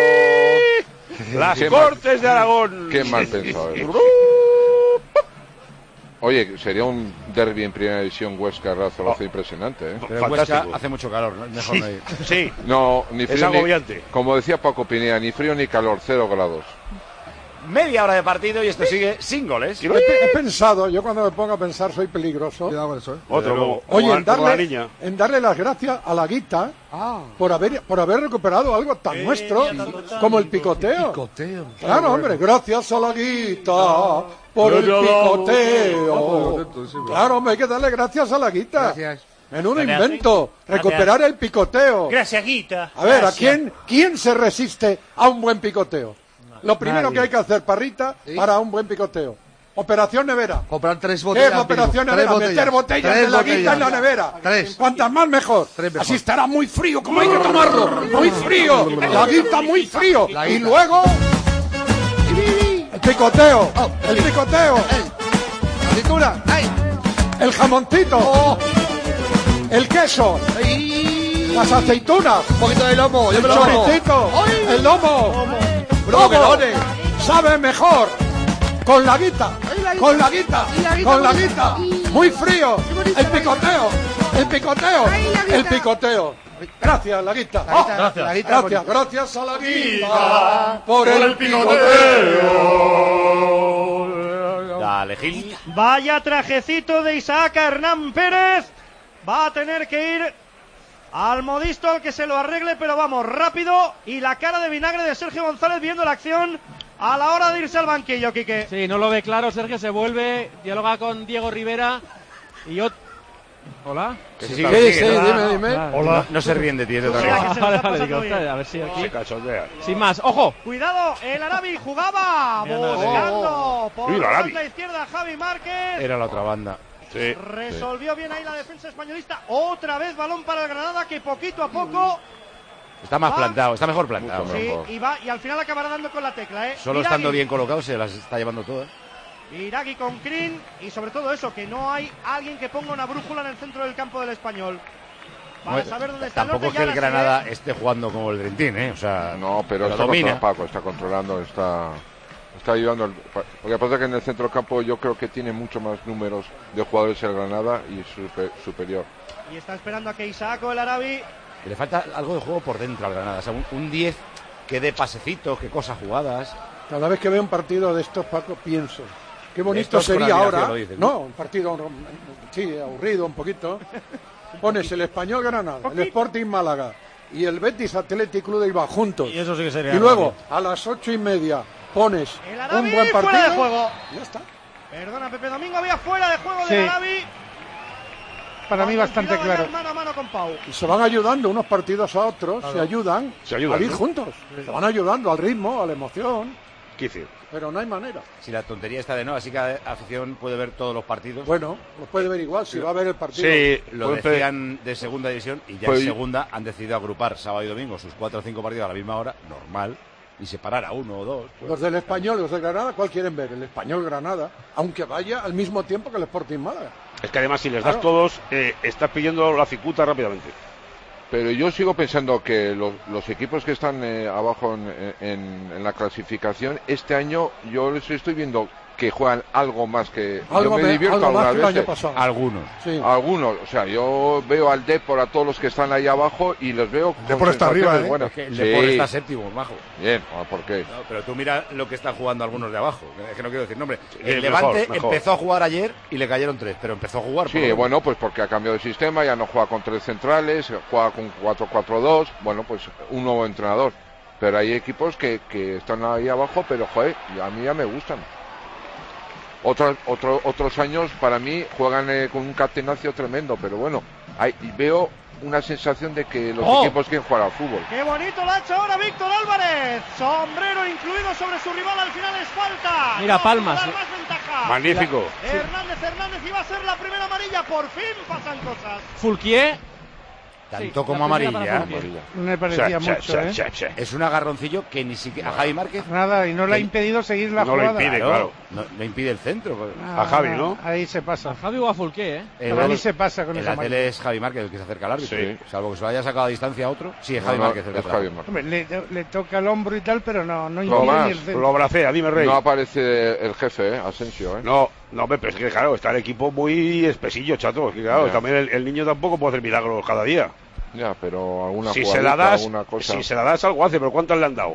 Las Qué mal- Cortes de Aragón. Qué mal pensado eres. Oye, sería un derbi en primera división Huesca-Real Zaragoza Oh. impresionante, ¿eh? Pero en Huesca Fantástico. hace mucho calor, ¿no? Mejor Sí, no ir. sí. No, ni Es frío ni... agobiante. Como decía Paco Pineda, ni frío ni calor, cero grados. media hora de partido y esto sigue sin goles. He, he pensado, yo cuando me pongo a pensar soy peligroso. Cuidado con eso, ¿eh? Otro, como, Oye, como en, la- como la darle, niña. en darle las gracias a la Guita Ah. por haber por haber recuperado algo tan nuestro como el picoteo. Picoteo. Claro, hombre, gracias a la Guita por el picoteo. Claro, hombre, hay que darle gracias a la Guita. Gracias. Menudo Gracias. invento, recuperar el picoteo. Gracias, Guita. A ver, ¿a Gracias. quién, quién se resiste a un buen picoteo? Lo primero Nadie. que hay que hacer, Parrita, ¿Sí? para un buen picoteo. Operación nevera. Comprar tres ¿Qué botellas. es la operación Bilbo? nevera? Tres Meter botellas Tres de la botellas. Guita en la nevera. Tres. Cuantas más mejor. Tres mejor. Así estará muy frío, como hay que tomarlo. Muy frío. La Guita muy frío. La Y Guita. luego... El picoteo. Oh, El picoteo. La cintura. ¡Ay! El jamoncito. Oh. El queso. ¡Ay! Las aceitunas. Un poquito de lomo. Yo El me lo como. choricito. ¡Ay! El lomo. Unos Todo boquerones. sabe mejor con la Guita, Ay, la Guita. con la Guita, Y la Guita con la bonita. Guita, Y- muy frío, Qué bonita el la picoteo, el picoteo, Ay, la Guita. el picoteo. Gracias, la Guita. La Guita, Ah, gracias. La Guita gracias, bonita. gracias a la Guita por el picoteo. Dale, Gil. Vaya trajecito de Isaac Hernán Pérez. Va a tener que ir al modisto al que se lo arregle, pero vamos, rápido. Y la cara de vinagre de Sergio González viendo la acción a la hora de irse al banquillo, Quique. Sí, no lo ve claro, Sergio se vuelve, dialoga con Diego Rivera y yo... ¿Hola? Sí, Sí, sí, sí, sí, dime, dime. Ah, No, no se ríen de ti, es de otra Mira, cosa. que se lo Vale, está vale, pasando digo, bien. a ver si aquí... Se cachondea. Sin más, ¡ojo! Cuidado, el Arabi jugaba Mira, no, buscando por Mira, la Arabi. banda izquierda Javi Márquez. Era la otra banda. Sí. Resolvió bien ahí la defensa españolista. Otra vez balón para el Granada que poquito a poco Está más Va. plantado, está mejor plantado. Mucho sí, mejor. y va y al final acabará dando con la tecla, ¿eh? Solo Biraghi. estando bien colocado se las está llevando todas. Biraghi con Crin y sobre todo eso, que no hay alguien que ponga una brújula en el centro del campo del Español. Para Bueno, saber dónde está el tampoco es norte, que ya el la Granada sigue. esté jugando como el Dream Team, ¿eh? O sea, No, pero lo está domina. controlando, Paco, está controlando, está, está ayudando. el- Lo que pasa es que en el centro del campo yo creo que tiene mucho más números de jugadores el Granada y es super- superior. Y está esperando a que Isaac o el Arabi. Le falta algo de juego por dentro al Granada. O sea, un- un diez que dé pasecitos, que cosas jugadas. Cada vez que veo un partido de estos, Paco, pienso, qué bonito Estos con sería admiración ahora. lo dicen, ¿no? No, un partido, sí, aburrido un poquito. Pones el Español Granada, el Sporting Málaga y el Betis Athletic Club de Bilbao juntos. Y eso sí que sería. Y luego, a las ocho y media, pones El Arabi un buen partido. fuera de juego. Ya está. Perdona, Pepe Domingo, había fuera de juego Sí. del Arabi. Para mí Cuando bastante tiraba ya claro. el mano a mano con Pau. Y se van ayudando unos partidos a otros, Claro. se ayudan, Se ayudan, a ir ¿no? juntos. Se van ayudando al ritmo, a la emoción, ¿Qué decir? pero no hay manera. Si la tontería está de no, así que la afición puede ver todos los partidos. Bueno, lo puede ver igual, si va a ver el partido. Sí, Lo puede- decían de segunda división y ya Pues- en segunda han decidido agrupar sábado y domingo sus cuatro o cinco partidos a la misma hora, normal, y separar a uno o dos. pues. Los del Español, los de Granada, ¿cuál quieren ver? El Español Granada, aunque vaya al mismo tiempo que el Sporting Málaga. Es que además si les das Claro. todos, eh, estás pidiendo la cicuta rápidamente. Pero yo sigo pensando que los, los equipos que están eh, abajo en, en- en la clasificación, este año yo les estoy viendo que juegan algo más que... Algo yo me me- divierto algo más algunas que el año veces. pasado. Algunos. Sí. Algunos, o sea, yo veo al Depor, a todos los que están ahí abajo y los veo con Depor está sensaciones arriba, ¿eh? buenas. Es que el Sí, Depor está séptimo, majo. bien, ah, ¿por qué? No, pero tú mira lo que están jugando algunos de abajo. Es que no quiero decir nombre. Sí, El mejor, Levante mejor. empezó a jugar ayer y le cayeron tres, pero empezó a jugar. por lo Sí, menos. bueno, pues porque ha cambiado de sistema, ya no juega con tres centrales, juega con cuatro cuatro dos, bueno, pues un nuevo entrenador. Pero hay equipos que, que están ahí abajo, pero joder, a mí ya me gustan. Otros, otro, otros años para mí juegan eh, con un catenacio tremendo, pero bueno, hay, y veo una sensación de que los ¡Oh! equipos quieren jugar al fútbol. Qué bonito lo ha hecho ahora Víctor Álvarez. Sombrero incluido sobre su rival, al final es falta. Mira, No palmas. pudo dar más ventaja. Magnífico. Hernández Hernández iba a ser la primera amarilla, por fin pasan cosas. Fulquier. Tanto Sí, como la primera amarilla. para Fulquier. Me parecía Cha, cha, mucho, cha, ¿eh? cha, cha. Es un agarroncillo que ni siquiera a Javi Márquez Nada, y no le ha Que- impedido seguir la no lo jugada. impide, claro. no, le impide el centro. pues. Ah, A Javi, ¿no? Ahí se pasa. A Javi o a Fulquier, ¿eh? Eh, Para mí vamos, se pasa con en esa la máquina. tele es Javi Márquez el que se acerca al árbitro. Sí. Salvo que se lo haya sacado a distancia a otro. Sí, es No, Javi no, Márquez el que es atrapa. Javi Márquez. Hombre, le, le toca el hombro y tal, pero no, no Lo impide más, ni el centro. Lo abracea, dime Rey. No aparece el jefe, ¿eh? Asensio, ¿eh? No, no, hombre, pero es que claro, está el equipo muy espesillo, chato. Es que claro, Ya. también el, el niño tampoco puede hacer milagros cada día. Ya, pero alguna Si jugadita, se la das, alguna cosa. si se la das algo hace, pero ¿cuántas le han dado?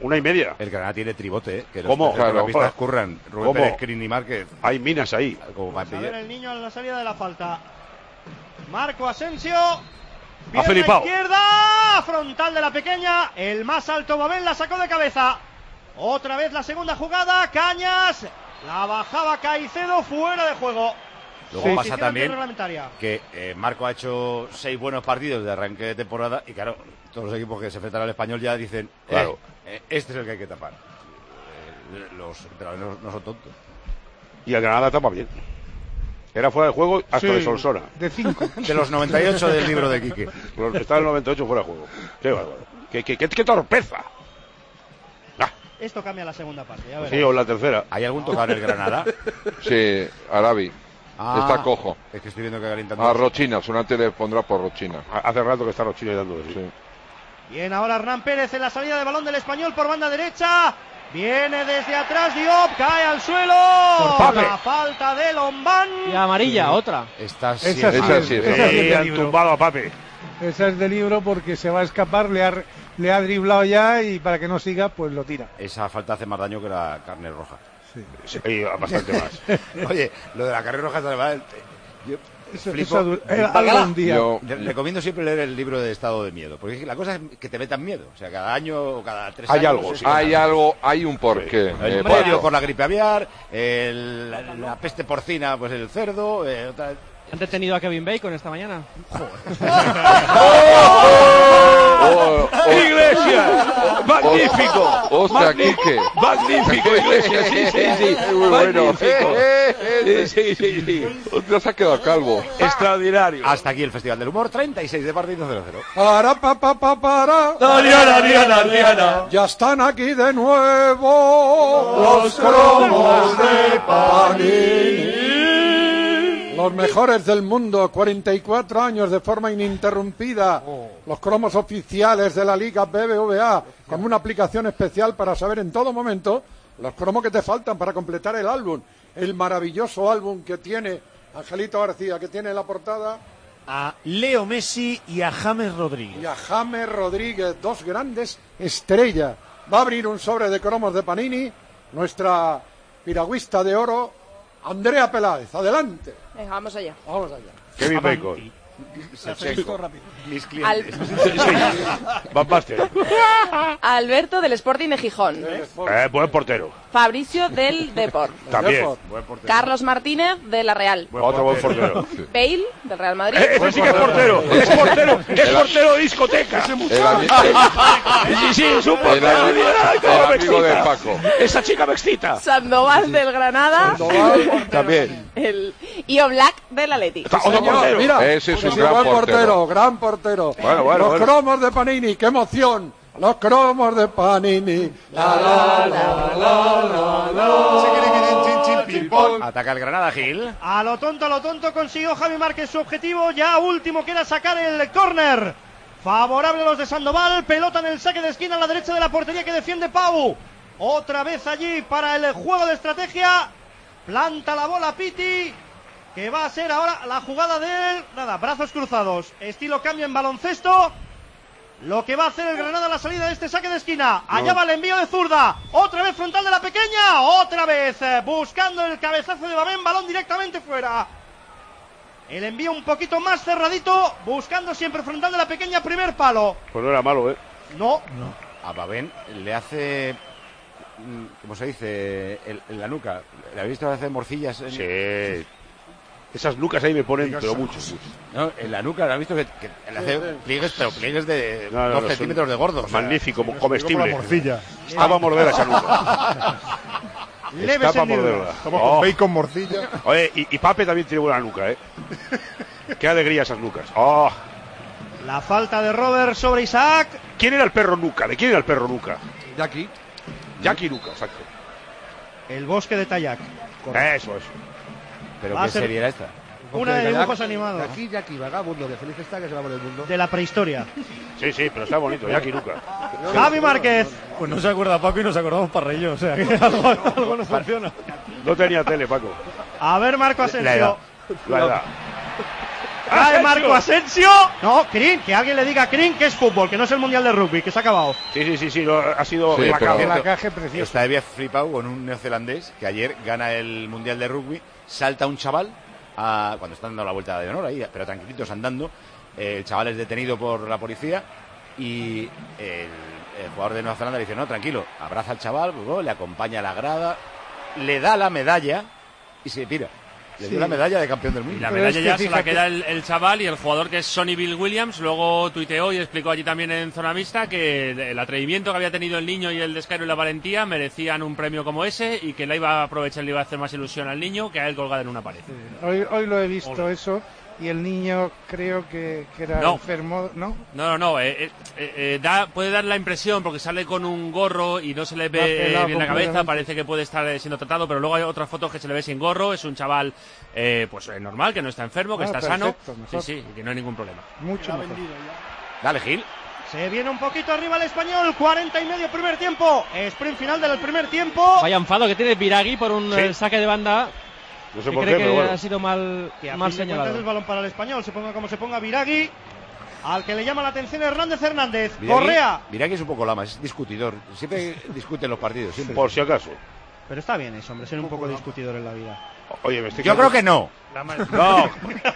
Una y media. El Granada tiene tribote, ¿eh? Que ¿Cómo? Los Claro. pistas curran. Rubén ¿Cómo? Pérez, Crin y Márquez. Hay minas ahí. Como Vamos a ver Mantilla. el niño en la salida de la falta. Marco Asensio. Ha Pierna felipao. izquierda. Frontal de la pequeña. El más alto Babel la sacó de cabeza. Otra vez la segunda jugada. Cañas. La bajaba Caicedo fuera de juego. Luego Sí, pasa decisión también antirreglamentaria. que eh, Marco ha hecho seis buenos partidos de arranque de temporada y claro, todos los equipos que se enfrentan al Español ya dicen, eh, Claro. eh, este es el que hay que tapar. Eh, los entrenadores no, no son tontos. Y el Granada tapa bien. Era fuera de juego hasta Sí, de Solsona. de cinco. De los noventa y ocho del libro de Quique. Los que estaban en el noventa y ocho fuera de juego. Qué bárbaro. Qué, qué, qué, qué torpeza. Esto cambia la segunda parte. Ya verás. Sí, o en la tercera. ¿Hay algún tocado en el Granada? Sí, Arabi. Ah, Está cojo. Es que estoy viendo que calientan. A Rochina, Sonate le pondrá por Rochina. Hace rato que está Rochina dando de sí. Sí. Bien, ahora Hernán Pérez en la salida de balón del Español por banda derecha. Viene desde atrás Diop, cae al suelo. Pape. La falta de Lombán. Y amarilla, otra. Estás Esa sí, Esa es, sí, esa esa sí Sí, es de han libro. tumbado a Pape. Esa es de libro porque se va a escapar, le ha, le ha driblado ya y para que no siga, pues lo tira. Esa falta hace más daño que la carne roja. Sí, bastante más. Oye, lo de la carne roja está mal. Yo Eso, flipo. eso du- eh, algún día. Yo, Re- Recomiendo siempre leer el libro de Estado de Miedo, porque es que la cosa es que te metan miedo. O sea, cada año o cada tres Hay años. algo, no sé sí. si- hay algo, hay un porqué. El eh, previo Paco. por la gripe aviar, el- la, la peste porcina, pues el cerdo. Eh, otra... Han detenido a Kevin Bacon esta mañana. Oh, oh, ¡Iglesias! ¡Magnífico! Hostia, Magni- Quique. ¡Magnífico, Iglesias! Sí, sí, sí. Muy bueno. Magnífico. Eh, eh, Sí, sí, sí. Hostia, se ha quedado calvo. Extraordinario. Hasta aquí el Festival del Humor, treinta y seis de partido cero cero. Para, pa, pa, pa, para. Diana, Diana, Diana. Ya están aquí de nuevo los cromos de Panini. Los mejores del mundo, cuarenta y cuatro años de forma ininterrumpida. Los cromos oficiales de la Liga B B V A, con una aplicación especial para saber en todo momento los cromos que te faltan para completar el álbum. El maravilloso álbum que tiene Angelito García, que tiene en la portada A Leo Messi y a James Rodríguez. y a James Rodríguez, dos grandes estrellas. Va a abrir un sobre de cromos de Panini nuestra piragüista de oro, Andrea Peláez. Adelante. Venga, vamos allá. Vamos allá. Kevin Bacon. Mis Al- clientes. Van Basten. Alberto del Sporting de Gijón. Eh, buen portero. Fabricio del Deport. También. Buen portero. Carlos Martínez de la Real. Otro buen portero. Bale del Real Madrid. Eh, ese sí que es portero. Es portero. Es portero de discoteca. El, ami- Sí, sí, es un el, portero. ami- Ay, cómo el me amigo de excita. Paco. Esa chica me excita. Sandoval del Granada. También. El Io Black del Atleti. Otro Señor, portero. mira, Ese es sí, un sí, gran buen portero. portero, gran portero. Bueno, bueno, Los bueno. cromos de Panini, qué emoción. Los cromos de Panini. La, la, la, la, la, la. Ataca el Granada, Gil. A lo tonto, a lo tonto consiguió Javi Márquez su objetivo. Ya último queda sacar el córner. Favorable a los de Sandoval. Pelota en el saque de esquina a la derecha de la portería que defiende Pau. Otra vez allí para el juego de estrategia. Planta la bola Piti. Que va a ser ahora la jugada del... Nada, brazos cruzados. Estilo cambio en baloncesto. Lo que va a hacer el Granada a la salida de este saque de esquina. Allá va el envío de zurda. Otra vez frontal de la pequeña. Otra vez eh, buscando el cabezazo de Babén. Balón directamente fuera. El envío un poquito más cerradito. Buscando siempre frontal de la pequeña. Primer palo. Pues no era malo, ¿eh? No. A Babén le hace. ¿Cómo se dice? El- en la nuca. ¿Le habéis visto hacer morcillas? En... Sí. Esas lucas ahí me ponen, pero muchos. No, en la nuca, ¿le has visto que, que le hace pliegues, pero pliegues de No, no, dos no, centímetros son de gordo? o sea. Magnífico, comestible. morcilla. Estaba a morder esa nuca. Leves Estaba a hendiduras. morderla. Estamos Oh. con bacon morcilla. Oye, y, y Pape también tiene buena nuca, ¿eh? Qué alegría esas nucas. Oh. La falta de Robert sobre Isaac. ¿Quién era el perro nuca? ¿De quién era el perro nuca? De aquí. Jackie Nuca, exacto. El bosque de Tayac. Eso, eso. ¿Pero Va a qué ser- serie era esta? Una de dibujos De animados. aquí, de aquí, vagabundo, que feliz está que se va por el mundo. De la prehistoria. Sí, sí, pero está bonito, Jackie Nuca. Javi Márquez. Pues no se acuerda Paco y nos acordamos Parrello, o sea que algo, algo no funciona. No tenía tele, Paco. A ver, Marco La edad. Asensio. La edad. Cae Marco Asensio. No, Crin, que alguien le diga a Crin que es fútbol, que no es el Mundial de Rugby, que se ha acabado. Sí, sí, sí, sí, lo, ha sido Sí, placado. pero- placaje precioso. Está había flipado con un neozelandés que ayer gana el Mundial de Rugby, salta un chaval a- cuando están dando la vuelta de honor ahí, pero tranquilitos andando. eh, el chaval es detenido por la policía y el, el jugador de Nueva Zelanda le dice, no, tranquilo, abraza al chaval, luego le acompaña a la grada, le da la medalla y se tira. Le dio Sí. la medalla de campeón del mundo. Y la medalla ya se la queda el, el chaval, y el jugador, que es Sonny Bill Williams, luego tuiteó y explicó allí también en Zona Mixta que el, el atrevimiento que había tenido el niño y el descaro y la valentía merecían un premio como ese, y que le iba a aprovechar, le iba a hacer más ilusión al niño que a él colgado en una pared. Hoy, hoy lo he visto Ole. eso, y el niño creo que, que era No. enfermo, ¿no? No, no, no, eh, eh, eh, da, puede dar la impresión, porque sale con un gorro y no se le Va ve pelado eh, bien la cabeza, completamente. parece que puede estar eh, siendo tratado, pero luego hay otras fotos que se le ve sin gorro, es un chaval eh, pues eh, normal, que no está enfermo, que Ah, está perfecto, sano, mejor. sí, sí, y que no hay ningún problema. Mucho mejor. Dale, Gil. Se viene un poquito arriba el español, cuarenta y medio primer tiempo. Sprint final del primer tiempo. Vaya enfado que tiene Biragui por un Sí. eh, saque de banda. No sé que por cree qué, que pero bueno. ha sido mal, Que a mal fin de cuentas señalado. es balón para el español, se ponga como se ponga Biragui. Al que le llama la atención Hernández Hernández. Biragui- Correa. Biragui es un poco lama, es discutidor. Siempre discute en los partidos. Siempre. Por si acaso. Pero está bien eso, hombre, ser un poco discutidor en la vida. Oye, me estoy Yo creo que no. No.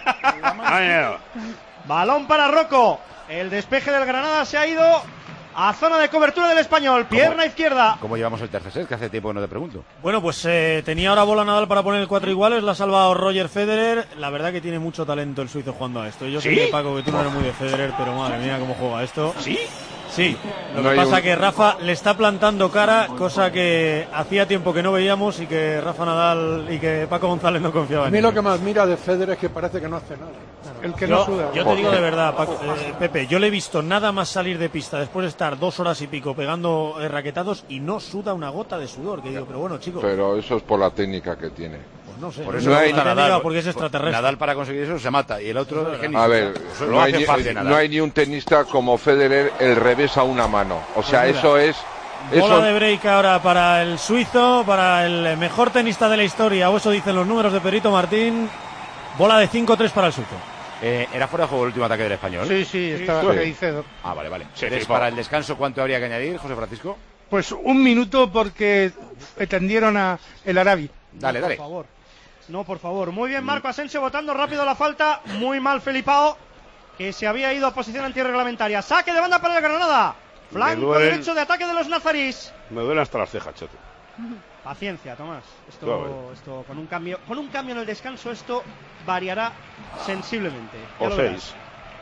Ay, no. Balón para Rocco. El despeje del Granada se ha ido a zona de cobertura del español. Pierna izquierda. ¿Cómo llevamos el tercer set? Que hace tiempo que no te pregunto. Bueno, pues eh, tenía ahora bola Nadal para poner el cuatro iguales, la ha salvado Roger Federer. La verdad que tiene mucho talento el suizo jugando a esto. Yo sé ¿Sí? que, Paco, que tú no eres muy de Federer, pero madre mía cómo juega esto. ¿Sí? Sí, lo No que hay pasa un- que Rafa le está plantando cara, cosa que hacía tiempo que no veíamos y que Rafa Nadal y que Paco González no A confiaban mí en lo él. que más mira de Federer es que parece que no hace nada. El que no Yo, suda. yo te digo de verdad, Paco, eh, Pepe, yo le he visto nada más salir de pista después de estar dos horas y pico pegando eh, raquetados y no suda una gota de sudor. Que digo, pero bueno, chicos, Pero eso es por la técnica que tiene. pues no sé. Por eso no me hay gusta técnica Nadal. porque es extraterrestre. Nadal, para conseguir eso, se mata. Y el otro es que ni A se- ver, eso no no hay, hace ni, fácil Nadal. no hay ni un tenista como Federer el revés a una mano. O sea, Pues mira, eso es... Bola Eso, de break ahora para el suizo, para el mejor tenista de la historia, o eso dicen los números de Perito Martín. Bola de cinco tres para el suizo. Eh, ¿Era fuera de juego el último ataque del español? Sí, sí, estaba Sí. Caicedo. Ah, vale, vale. Sí, Entonces, sí, para vamos. el descanso, ¿cuánto habría que añadir, José Francisco? Pues un minuto porque tendieron a el Arabi. Dale, dale. Por favor. No, por favor. Muy bien, Marco Asensio votando rápido la falta. Muy mal Felipao, que se había ido a posición antirreglamentaria. Saque de banda para el Granada. Flanco duelen. derecho de ataque de los nazarís. Me duelen hasta las cejas, chato. Paciencia, Tomás. Esto, Claro. esto con un cambio, con un cambio en el descanso, esto variará sensiblemente. Ya O lo seis. verás.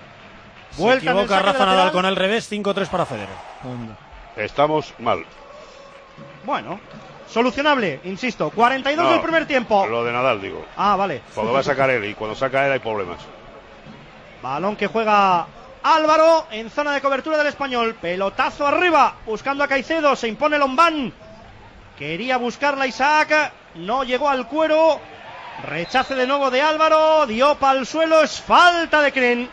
Se Vuelta en el equivoca saque Rafa lateral. Nadal con el revés, cinco tres para Federer. Estamos mal. Bueno, solucionable, insisto. cuarenta y dos No, del primer tiempo. Lo de Nadal, digo. Ah, vale. Cuando va a sacar él y cuando saca él hay problemas. Balón que juega Álvaro en zona de cobertura del español. Pelotazo arriba, buscando a Caicedo. Se impone Lombán. Quería buscarla Isaac. No llegó al cuero. Rechace de nuevo de Álvaro. Dio para el suelo. Es falta de Cren.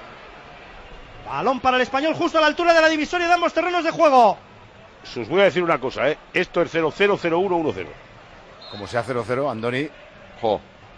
Balón para el español justo a la altura de la divisoria de ambos terrenos de juego. Os voy a decir una cosa, ¿eh? Esto es cero cero cero uno uno cero. Como sea cero cero, Andoni. jo.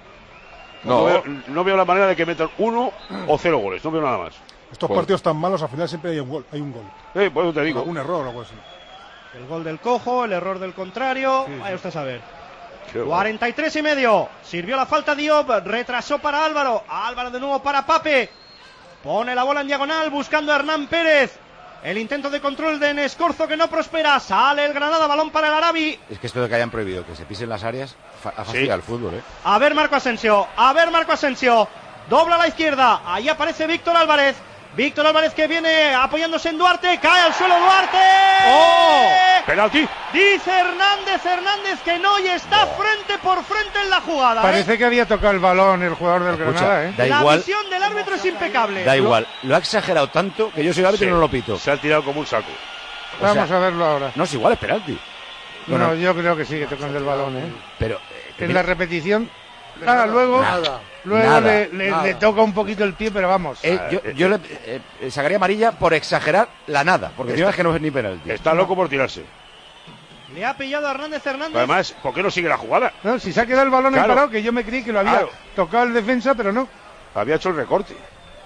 No. No, veo, no veo la manera de que metan uno o cero goles. No veo nada más. Estos Joder. partidos tan malos, al final siempre hay un gol. Hay un gol. Eh, por eso te digo. Un error o algo así. El gol del cojo, el error del contrario. Vaya usted a saber. Qué guay. cuarenta y tres y medio. Sirvió la falta Diop. Retrasó para Álvaro. Álvaro de nuevo para Pape. Pone la bola en diagonal buscando a Hernán Pérez. El intento de control de Nescorzo que no prospera. Sale el Granada, balón para el Arabi. Es que esto de que hayan prohibido que se pisen las áreas fa- ha fastidiado al fútbol, ¿eh? A ver Marco Asensio. A ver Marco Asensio. Dobla a la izquierda. Ahí aparece Víctor Álvarez. Víctor Álvarez que viene apoyándose en Duarte. Cae al suelo Duarte. ¡Oh! ¡Penalti! Dice Hernández Hernández que no y está frente por frente en la jugada. ¿eh? Parece que había tocado el balón el jugador del Escucha, Granada, ¿eh? da La igual, visión del árbitro es impecable. da igual. Lo ha exagerado tanto que yo soy el árbitro Sí. y no lo pito. Se ha tirado como un saco. O sea, Vamos a verlo ahora. No, es igual, es penalti. Bueno, No, yo creo que sigue tocando el balón, ¿eh? pero... eh, En mira, la repetición. Ah, luego, Nada. luego Nada. le, le- Nada. le toca un poquito el pie, pero vamos. eh, yo yo le eh, eh, sacaría amarilla por exagerar la nada, porque encima es que no es ni penalti. Está loco por tirarse. Le ha pillado a Hernández Hernández. Pero además, ¿por qué no sigue la jugada? No, si se ha quedado el balón Claro. ahí parado, que yo me creí que lo había Claro. tocado el defensa, pero no. Había hecho el recorte.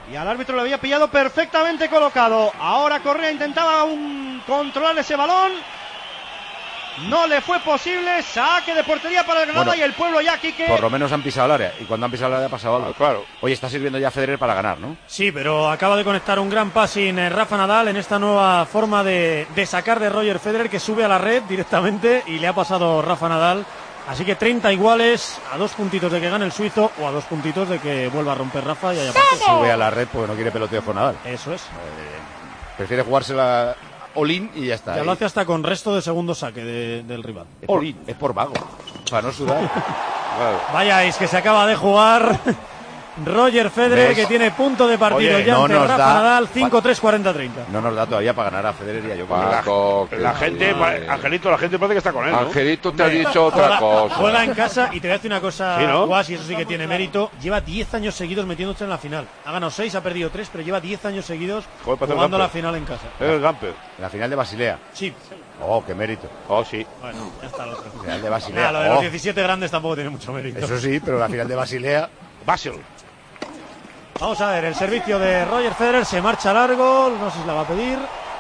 y al árbitro lo había pillado perfectamente colocado. Ahora Correa intentaba un... controlar ese balón. No le fue posible. Saque de portería para el Granada bueno, y el pueblo ya, Quique. Por lo menos han pisado el área. Y cuando han pisado el área ha pasado algo. Ah, claro. Oye, está sirviendo ya Federer para ganar, ¿no? Sí, pero acaba de conectar un gran passing en Rafa Nadal en esta nueva forma de, de sacar de Roger Federer, que sube a la red directamente y le ha pasado Rafa Nadal. Así que treinta iguales, a dos puntitos de que gane el suizo o a dos puntitos de que vuelva a romper Rafa y haya partido. Sube a la red porque no quiere peloteo con Nadal. Eso es. Eh, prefiere jugársela all-in y ya está. Ya ahí. Lo hace hasta con resto de segundo saque de, del rival. Es por, es por vago, para no sudar. Claro. Vaya, es que se acaba de jugar Roger Federer, ¿ves? Que tiene punto de partido. Oye, ya ante no Rafa da... Nadal, cinco tres, cuarenta treinta. No nos da todavía para ganar a Federer y a Djokovic. La, la gente, vale. Angelito, la gente parece que está con él, ¿no? Angelito te ha dicho otra juega, cosa. Juega en casa y te voy a decir una cosa, ¿sí, no? Guas, y eso sí que tiene mérito. Lleva diez años seguidos metiéndose en la final. Ha ganado seis, ha perdido tres, pero lleva diez años seguidos Joder, jugando la final en casa. Es el Gamper. La final de Basilea. Sí. Oh, qué mérito. Oh, sí. Bueno, ya está el otro. La final de Basilea. Nah, lo de oh. los diecisiete grandes tampoco tiene mucho mérito. Eso sí, pero la final de Basilea. Basil. Vamos a ver, el servicio de Roger Federer se marcha largo, no sé si la va a pedir.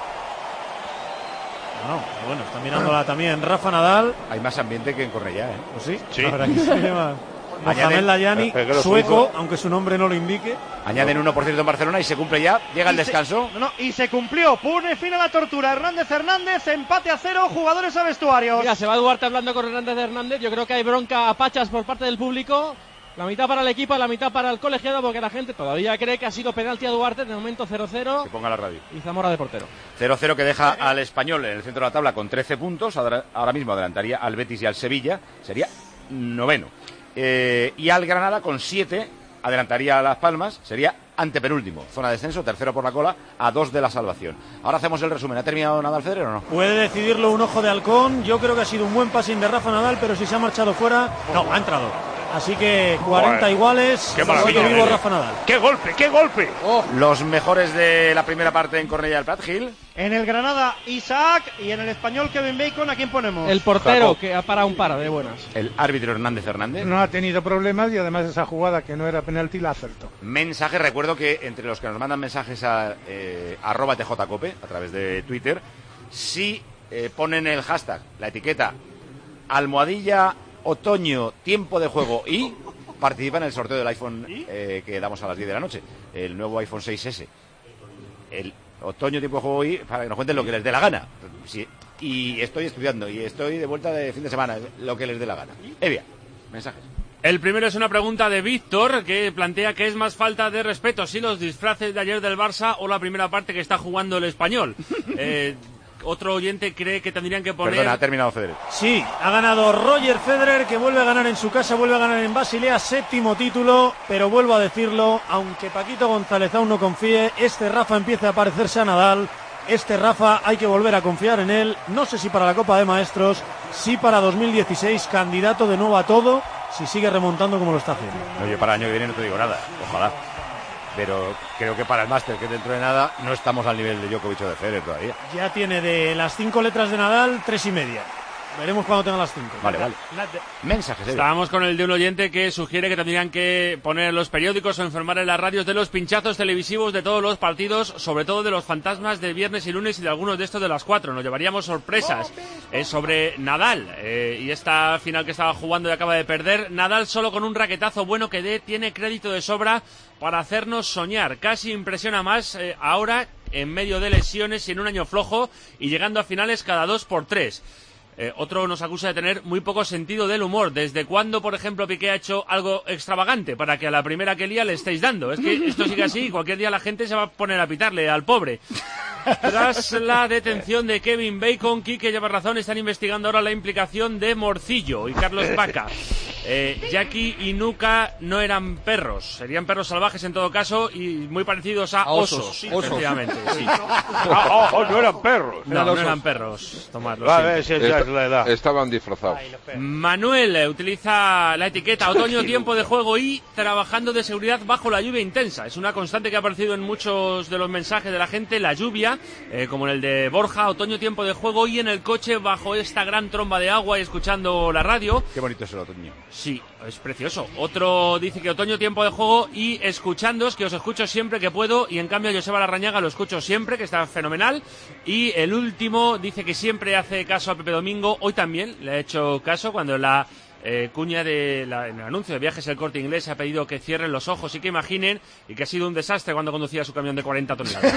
No, pero bueno, está mirándola también Rafa Nadal. Hay más ambiente que en Cornellá, ¿eh? Pues sí, sí. La verdad que se llama Mohamed Layani, sueco, aunque su nombre no lo indique. Añaden uno por ciento en Barcelona y se cumple ya, llega y el descanso. Se, no, no, y se cumplió, pone fin a la tortura. Hernández Hernández, empate a cero, jugadores a vestuarios. Mira, se va Duarte hablando con Hernández Hernández, yo creo que hay bronca a pachas por parte del público. La mitad para el equipo, la mitad para el colegiado, porque la gente todavía cree que ha sido penalti a Duarte. De momento cero cero. Que ponga la radio. Y Zamora de portero. cero cero que deja al Español en el centro de la tabla con trece puntos. Ahora mismo adelantaría al Betis y al Sevilla. Sería noveno. Eh, y al Granada con siete. Adelantaría a Las Palmas. Sería antepenúltimo. Zona de descenso, tercero por la cola, a dos de la salvación. Ahora hacemos el resumen. ¿Ha terminado Nadal Federer o no? Puede decidirlo un ojo de halcón. Yo creo que ha sido un buen passing de Rafa Nadal, pero si se ha marchado fuera... No, ha entrado. Así que cuarenta Joder. Iguales. Qué maravilla, vivo eh. Rafa Nadal. ¡Qué golpe, qué golpe! Oh. Los mejores de la primera parte en Cornellá del Prat, Gil. En el Granada, Isaac, y en el Español, Kevin Bacon. ¿A quién ponemos? El portero, Jacob, que ha parado un par de buenas. El árbitro Hernández Hernández. No ha tenido problemas y además esa jugada que no era penalti la acertó. Mensaje, recuerdo que entre los que nos mandan mensajes a eh, arroba tjcope a través de Twitter, si eh, ponen el hashtag, la etiqueta almohadilla otoño tiempo de juego y participan en el sorteo del iPhone eh, que damos a las diez de la noche, el nuevo iPhone seis ese. El otoño tiempo de juego y para que nos cuenten lo que les dé la gana. Sí, y estoy estudiando y estoy de vuelta de fin de semana, lo que les dé la gana. Evia, mensajes. El primero es una pregunta de Víctor, que plantea que es más falta de respeto, si los disfraces de ayer del Barça o la primera parte que está jugando el Español. eh, Otro oyente cree que tendrían que poner... Perdona, ha terminado Federer. Sí, ha ganado Roger Federer, que vuelve a ganar en su casa, vuelve a ganar en Basilea, séptimo título, pero vuelvo a decirlo, aunque Paquito González aún no confíe, este Rafa empieza a parecerse a Nadal, este Rafa hay que volver a confiar en él, no sé si para la Copa de Maestros, sí para dos mil dieciséis, candidato de nuevo a todo, si sigue remontando como lo está haciendo. No, yo para el año que viene no te digo nada, ojalá. Pero creo que para el máster, que dentro de nada, no estamos al nivel de Djokovic o de Federer todavía. Ya tiene de las cinco letras de Nadal, tres y media. Veremos cuando tenga las cinco. Vale, vale. Mensajes. Estábamos con el de un oyente que sugiere que tendrían que poner en los periódicos o informar en las radios de los pinchazos televisivos de todos los partidos, sobre todo de los fantasmas de viernes y lunes y de algunos de estos de las cuatro. Nos llevaríamos sorpresas eh, sobre Nadal eh, y esta final que estaba jugando y acaba de perder. Nadal solo con un raquetazo bueno que dé, tiene crédito de sobra para hacernos soñar. Casi impresiona más eh, ahora en medio de lesiones y en un año flojo y llegando a finales cada dos por tres. Eh, otro nos acusa de tener muy poco sentido del humor. ¿Desde cuándo, por ejemplo, Piqué ha hecho algo extravagante para que a la primera que lía le estéis dando? Es que esto sigue así y cualquier día la gente se va a poner a pitarle al pobre. Tras la detención de Kevin Bacon, Quique lleva razón, están investigando ahora la implicación de Morcillo y Carlos Vaca. Eh, Jackie y Nuka no eran perros, serían perros salvajes en todo caso y muy parecidos a, a osos, osos, sí, osos. Efectivamente. Sí. ah, oh, oh, no eran perros. No, no eran perros, Tomás. Vale, sí, Esta, es la edad. Estaban disfrazados. Manuel eh, utiliza la etiqueta otoño, tiempo de juego y trabajando de seguridad bajo la lluvia intensa. Es una constante que ha aparecido en muchos de los mensajes de la gente, la lluvia, eh, como en el de Borja, otoño, tiempo de juego y en el coche bajo esta gran tromba de agua y escuchando la radio. Qué bonito es el otoño. Sí, es precioso. Otro dice que otoño, tiempo de juego y escuchándoos, que os escucho siempre que puedo, y en cambio Joseba Larrañaga lo escucho siempre, que está fenomenal. Y el último dice que siempre hace caso a Pepe Domingo, hoy también le ha hecho caso cuando la eh, cuña de la, en el anuncio de Viajes El Corte Inglés ha pedido que cierren los ojos y que imaginen, y que ha sido un desastre cuando conducía su camión de cuarenta toneladas.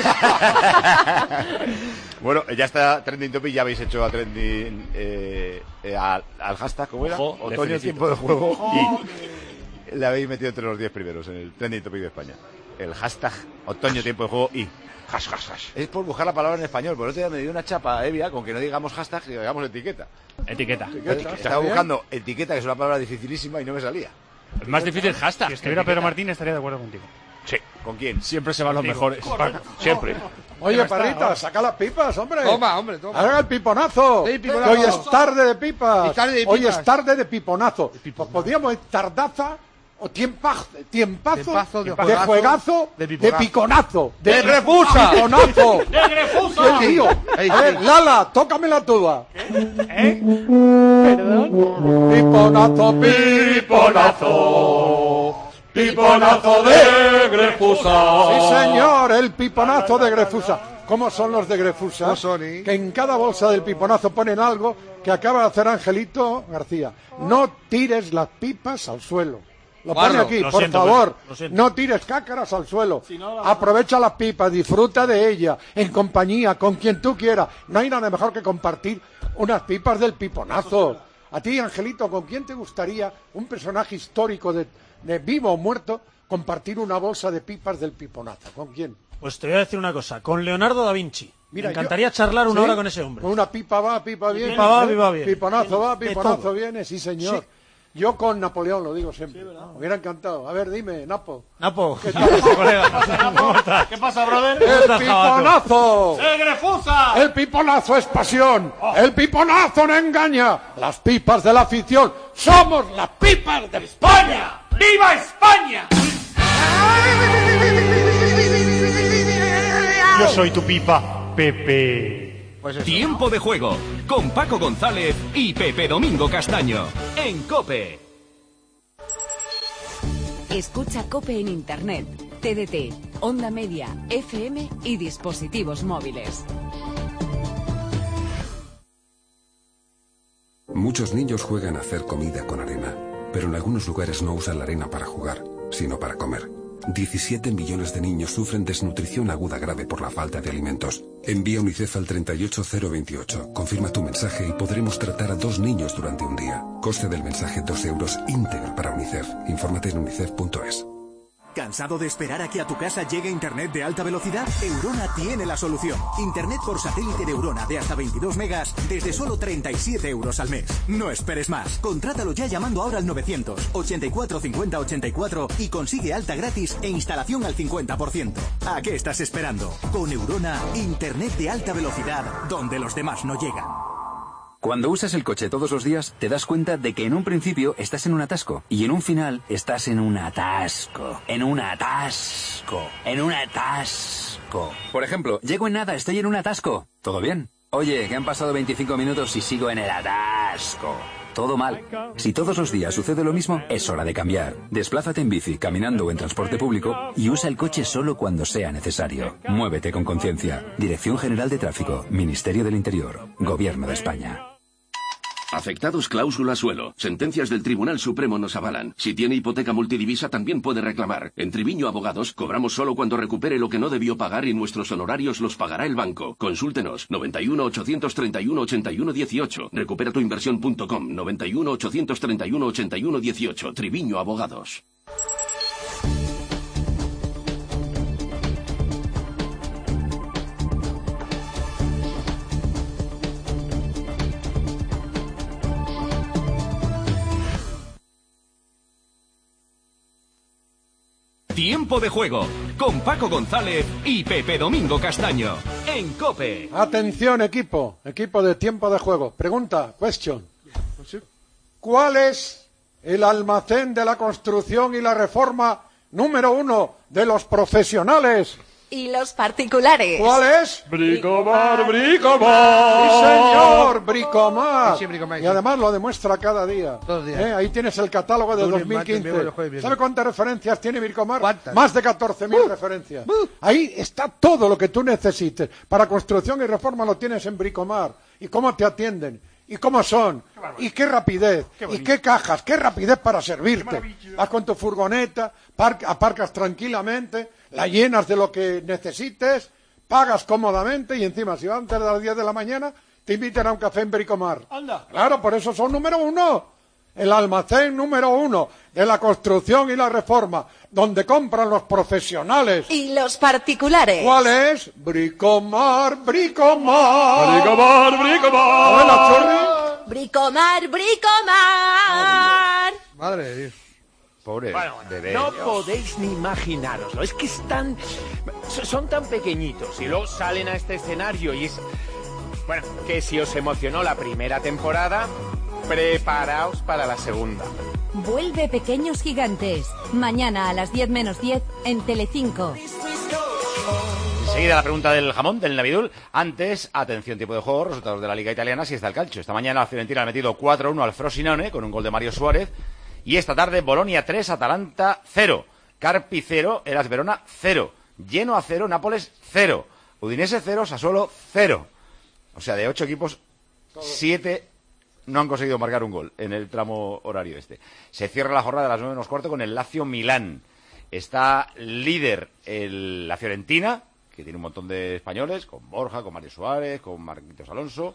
Bueno, ya está Trending Topic, ya habéis hecho a Trending eh, eh, al, al hashtag, ¿cómo era? Ojo, Otoño, tiempo de juego. Ojo. Y le habéis metido entre los diez primeros en el Trending Topic de España. El hashtag Otoño, tiempo de juego y... Hash, hash, hash. Es por buscar la palabra en español, por otro día me dio una chapa Evia con que no digamos hashtag, sino digamos etiqueta. Etiqueta. Etiqueta. Estaba buscando etiqueta, que es una palabra dificilísima, y no me salía. Es más difícil hashtag. Si estuviera Pedro Martín estaría de acuerdo contigo. Sí. ¿Con quién? Siempre se van los mejores. Siempre. Oye, Parrita, saca las pipas, hombre. Toma, hombre, toma. Haga el piponazo. Sí, piponazo. Hoy es tarde de pipas. Y tarde de Hoy pipas. es tarde de piponazo. Pues podríamos ir tardaza o tiempazo, tiempazo, Tiempazo de de juegazo, juegazo, de de, piponazo. piconazo. ¡De Grefusa! ¡Piponazo! ¡De Grefusa! ¡Qué tío! Ey, A ver, sí. Lala, tócame la tuba. ¿Eh? Perdón. Piponazo, piponazo. Piponazo de Grefusa. Sí, señor, el piponazo de Grefusa. ¿Cómo son los de Grefusa? ¿Cómo son, eh? Que en cada bolsa del piponazo ponen algo que acaba de hacer Angelito García. No tires las pipas al suelo. Lo pone Guarro, aquí, lo por siento, favor. Pedro, lo siento. No tires cácaras al suelo. Aprovecha las pipas, disfruta de ella, en compañía, con quien tú quieras. No hay nada mejor que compartir unas pipas del piponazo. A ti, Angelito, ¿con quién te gustaría, un personaje histórico de, de vivo o muerto, compartir una bolsa de pipas del piponazo? ¿Con quién? Pues te voy a decir una cosa, con Leonardo da Vinci. Mira, Me encantaría yo- charlar una ¿Sí? hora con ese hombre. Con una pipa va, pipa viene. Pipa va, ¿eh? pipa viene. Piponazo va, De piponazo todo. viene, sí señor. Sí. Yo con Napoleón lo digo siempre. Me hubiera encantado. A ver, dime, Napo. Napo, ¿Qué tal? colega? ¿Cómo estás? ¿Qué pasa, brother? ¡El estás, piponazo! ¡De Grefusa! El piponazo es pasión. El piponazo no engaña. Las pipas de la afición. Somos las pipas de España. ¡Viva España! Yo soy tu pipa, Pepe. Tiempo de juego con Paco González y Pepe Domingo Castaño en COPE. Escucha COPE en Internet, T D T, Onda Media, F M y dispositivos móviles. Muchos niños juegan a hacer comida con arena, pero en algunos lugares no usan la arena para jugar, sino para comer. diecisiete millones de niños sufren desnutrición aguda grave por la falta de alimentos. Envía UNICEF al treinta y ocho cero veintiocho. Confirma tu mensaje y podremos tratar a dos niños durante un día. Coste del mensaje dos euros íntegro para UNICEF. Infórmate en unicef punto es. ¿Cansado de esperar a que a tu casa llegue internet de alta velocidad? Eurona tiene la solución. Internet por satélite de Eurona de hasta veintidós megas desde solo treinta y siete euros al mes. No esperes más. Contrátalo ya llamando ahora al novecientos ochenta y cuatro cincuenta ochenta y cuatro y consigue alta gratis e instalación al cincuenta por ciento. ¿A qué estás esperando? Con Eurona, internet de alta velocidad donde los demás no llegan. Cuando usas el coche todos los días, te das cuenta de que en un principio estás en un atasco y en un final estás en un atasco, en un atasco, en un atasco. Por ejemplo, llego en nada, estoy en un atasco. ¿Todo bien? Oye, que han pasado veinticinco minutos y sigo en el atasco. Todo mal. Si todos los días sucede lo mismo, es hora de cambiar. Desplázate en bici, caminando o en transporte público y usa el coche solo cuando sea necesario. Muévete con conciencia. Dirección General de Tráfico, Ministerio del Interior, Gobierno de España. Afectados cláusula suelo. Sentencias del Tribunal Supremo nos avalan. Si tiene hipoteca multidivisa también puede reclamar. En Triviño Abogados cobramos solo cuando recupere lo que no debió pagar y nuestros honorarios los pagará el banco. Consúltenos. noventa y uno ochocientos treinta y uno ochenta y uno dieciocho. Recupera tu inversión punto com. noventa y uno ochocientos treinta y uno ochenta y uno dieciocho. Triviño Abogados. Tiempo de juego con Paco González y Pepe Domingo Castaño en COPE. Atención, equipo. Equipo de tiempo de juego. Pregunta, question. ¿Cuál es el almacén de la construcción y la reforma número uno de los profesionales Y los particulares. ¿Cuál es? Bricomar, Bricomar. Sí, señor, Bricomar. Sí, sí, Bricomar, Y sí. además lo demuestra cada día. Todos los días. ¿Eh? Ahí tienes el catálogo de Lunes, dos mil martes, quince. miércoles, jueves, viernes. ¿Sabe cuántas referencias tiene Bricomar? ¿Cuántas? Más de catorce mil referencias. Ahí está todo lo que tú necesites. Para construcción y reforma lo tienes en Bricomar. ¿Y cómo te atienden? ¿Y cómo son? ¿Y qué rapidez? ¿Y qué cajas? ¿Qué rapidez para servirte? Vas con tu furgoneta, par- aparcas tranquilamente, la llenas de lo que necesites, pagas cómodamente y encima, si vas antes de las diez de la mañana, te invitan a un café en Bricomar. Anda. Claro, por eso son número uno. El almacén número uno de la construcción y la reforma, donde compran los profesionales. Y los particulares. ¿Cuál es? Bricomar, Bricomar. Bricomar, Bricomar. Hola, Churri. Bricomar, Bricomar. Madre de Dios. Pobre Bueno, bebé. no Dios. podéis ni imaginároslo. Es que están. Son tan pequeñitos y luego salen a este escenario y es. Bueno, que si os emocionó la primera temporada, preparaos para la segunda. Vuelve Pequeños Gigantes. Mañana a las diez menos diez en Telecinco. Enseguida la pregunta del jamón, del Navidul. Antes, atención, tiempo de juego, resultados de la Liga Italiana, si está el calcio. Esta mañana la Fiorentina ha metido cuatro uno al Frosinone con un gol de Mario Suárez. Y esta tarde, Bolonia tres, Atalanta cero. Carpi cero, Hellas Verona cero. Genoa cero, Nápoles cero. Udinese cero, Sassuolo cero. O sea, de ocho equipos, siete no han conseguido marcar un gol en el tramo horario este. Se cierra la jornada a las nueve menos cuarto con el Lazio Milán. Está líder el, la Fiorentina, que tiene un montón de españoles, con Borja, con Mario Suárez, con Marquitos Alonso.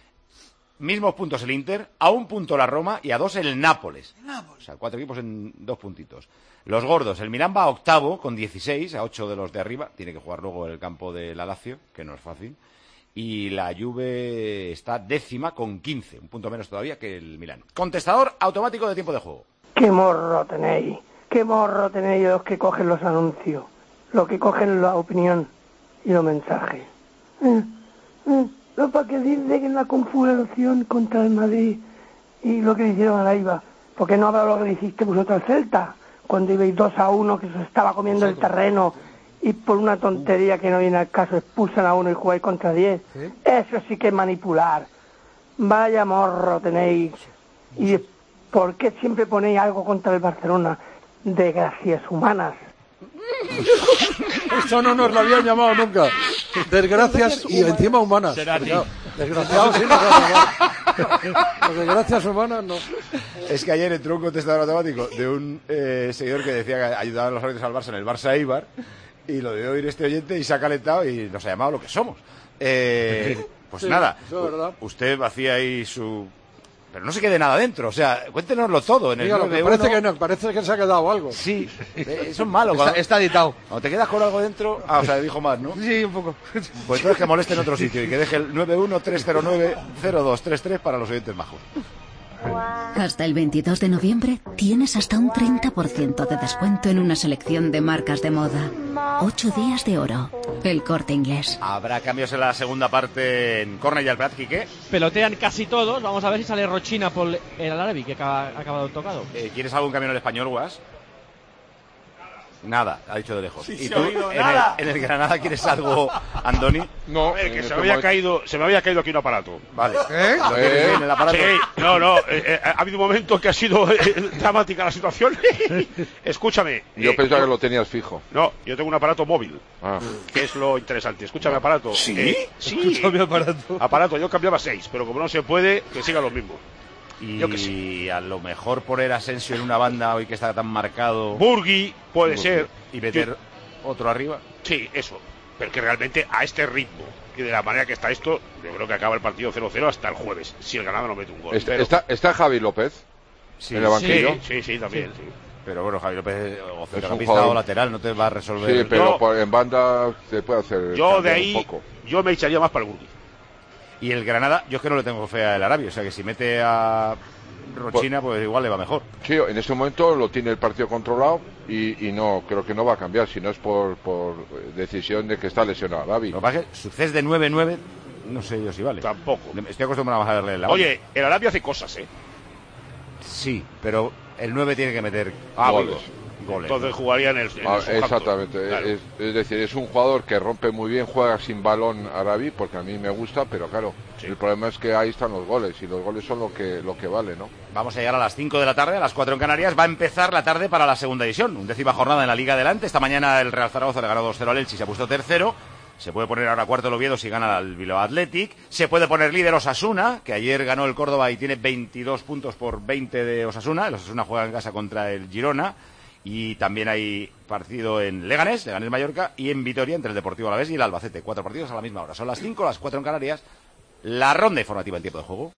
Mismos puntos el Inter, a un punto la Roma y a dos el Nápoles. O sea, cuatro equipos en dos puntitos. Los gordos, el Milán va a octavo con dieciséis, a ocho de los de arriba. Tiene que jugar luego en el campo de la Lazio, que no es fácil. Y la Juve está décima con quince, un punto menos todavía que el Milán. Contestador automático de tiempo de juego. Qué morro tenéis, qué morro tenéis los que cogen los anuncios, los que cogen la opinión y los mensajes. Eh, eh, lo para que dice que en la confederación contra el Madrid y lo que le hicieron a la I V A, porque no habrá lo que le hiciste vosotros al Celta, cuando ibais dos a uno que se estaba comiendo el terreno y por una tontería que no viene al caso expulsan a uno y jugáis contra diez. ¿Sí? Eso sí que es manipular. Vaya morro tenéis. ¿Y por qué siempre ponéis algo contra el Barcelona? Desgracias humanas. Eso no nos lo habían llamado nunca. Desgracias y encima humanas. Será Porque, claro, desgraciados sí nos han llamado. Las desgracias humanas no. Es que ayer entró un contestador automático de un eh, seguidor que decía que ayudaban a los árbitros al Barça en el Barça Eibar. Y lo debió oír este oyente y se ha calentado y nos ha llamado lo que somos. Eh, pues sí, nada, eso es verdad. Usted hacía ahí su... Pero no se quede nada dentro, o sea, cuéntenoslo todo. En el Dígalo, que parece que no, parece que se ha quedado algo. Sí, eh, eso es malo. Está, cuando, está editado. Cuando te quedas con algo dentro... Ah, o sea, dijo más, ¿no? Sí, un poco. Pues entonces que moleste en otro sitio y que deje el nueve uno tres cero nueve cero dos tres tres para los oyentes majos. Hasta el veintidós de noviembre tienes hasta un treinta por ciento de descuento en una selección de marcas de moda. Ocho días de oro. El Corte Inglés. Habrá cambios en la segunda parte en Cornell y al Prat, Quique. Pelotean casi todos. Vamos a ver si sale Rochina por el Alarabi, que acaba, ha acabado tocado. Eh, ¿Quieres algún cambio en el español, Guas? Nada, ha dicho de lejos. Sí, ¿Y se tú, ha oído en, nada. el, en el Granada, quieres algo, Andoni? No, eh, que se me había caído, se me había caído aquí un aparato. Vale. ¿Eh? ¿Lo tienes bien, el aparato? Sí, no, no, eh, eh, ha habido un momento que ha sido eh, dramática la situación. Escúchame. Yo eh, pensaba yo, que lo tenías fijo. No, yo tengo un aparato móvil, ah. que es lo interesante. Escúchame, aparato. ¿Sí? Eh, sí. Escúchame, aparato. Aparato, yo cambiaba seis, pero como no se puede, que sigan los mismos. Y Yo que sí. a lo mejor poner a Asensio en una banda hoy que está tan marcado. Burgui puede Burgui. ser. Y meter yo, otro arriba. Sí, eso. Pero que realmente a este ritmo y de la manera que está esto, yo creo que acaba el partido cero cero hasta el jueves, si el Granada no mete un gol. ¿Está, pero... está, está Javi López sí, en el banquillo? Sí, sí, sí, también. Sí. Sí. Pero bueno, Javi López, o centrocampista o lateral, no te va a resolver. Sí, pero yo, por, en banda se puede hacer. Yo de ahí, un poco. yo me echaría más para el Burgui. Y el Granada, yo es que no le tengo fe al Arabia, o sea que si mete a Rochina, pues, pues igual le va mejor. Sí, en este momento lo tiene el partido controlado y, y no, creo que no va a cambiar, si no es por, por decisión de que está lesionado Arabi. Lo que pasa es que su C E S de nueve nueve, no sé yo si vale. Tampoco. Estoy acostumbrado a bajarle la Oye, el Arabia hace cosas, ¿eh? Sí, pero el nueve tiene que meter ah, goles. goles. Entonces ¿no? jugaría en el, en Ah, el Southampton. exactamente, Claro. es, es decir, es un jugador que rompe muy bien, juega sin balón Arabi, porque a mí me gusta, pero claro, Sí. el problema es que ahí están los goles, y los goles son lo que lo que vale, ¿no? Vamos a llegar a las cinco de la tarde, a las cuatro en Canarias. Va a empezar la tarde para la segunda división. Undécima jornada en la Liga Adelante. Esta mañana el Real Zaragoza le ganó dos cero al Elche y se ha puesto tercero. Se puede poner ahora cuarto el Oviedo si gana al Bilbao Athletic. Se puede poner líder Osasuna, que ayer ganó el Córdoba y tiene veintidós puntos por veinte de Osasuna. El Osasuna juega en casa contra el Girona. Y también hay partido en Leganés, Leganés Mallorca, y en Vitoria entre el Deportivo Alavés y el Albacete. Cuatro partidos a la misma hora. Son las cinco, las cuatro en Canarias. La ronda informativa en tiempo de juego.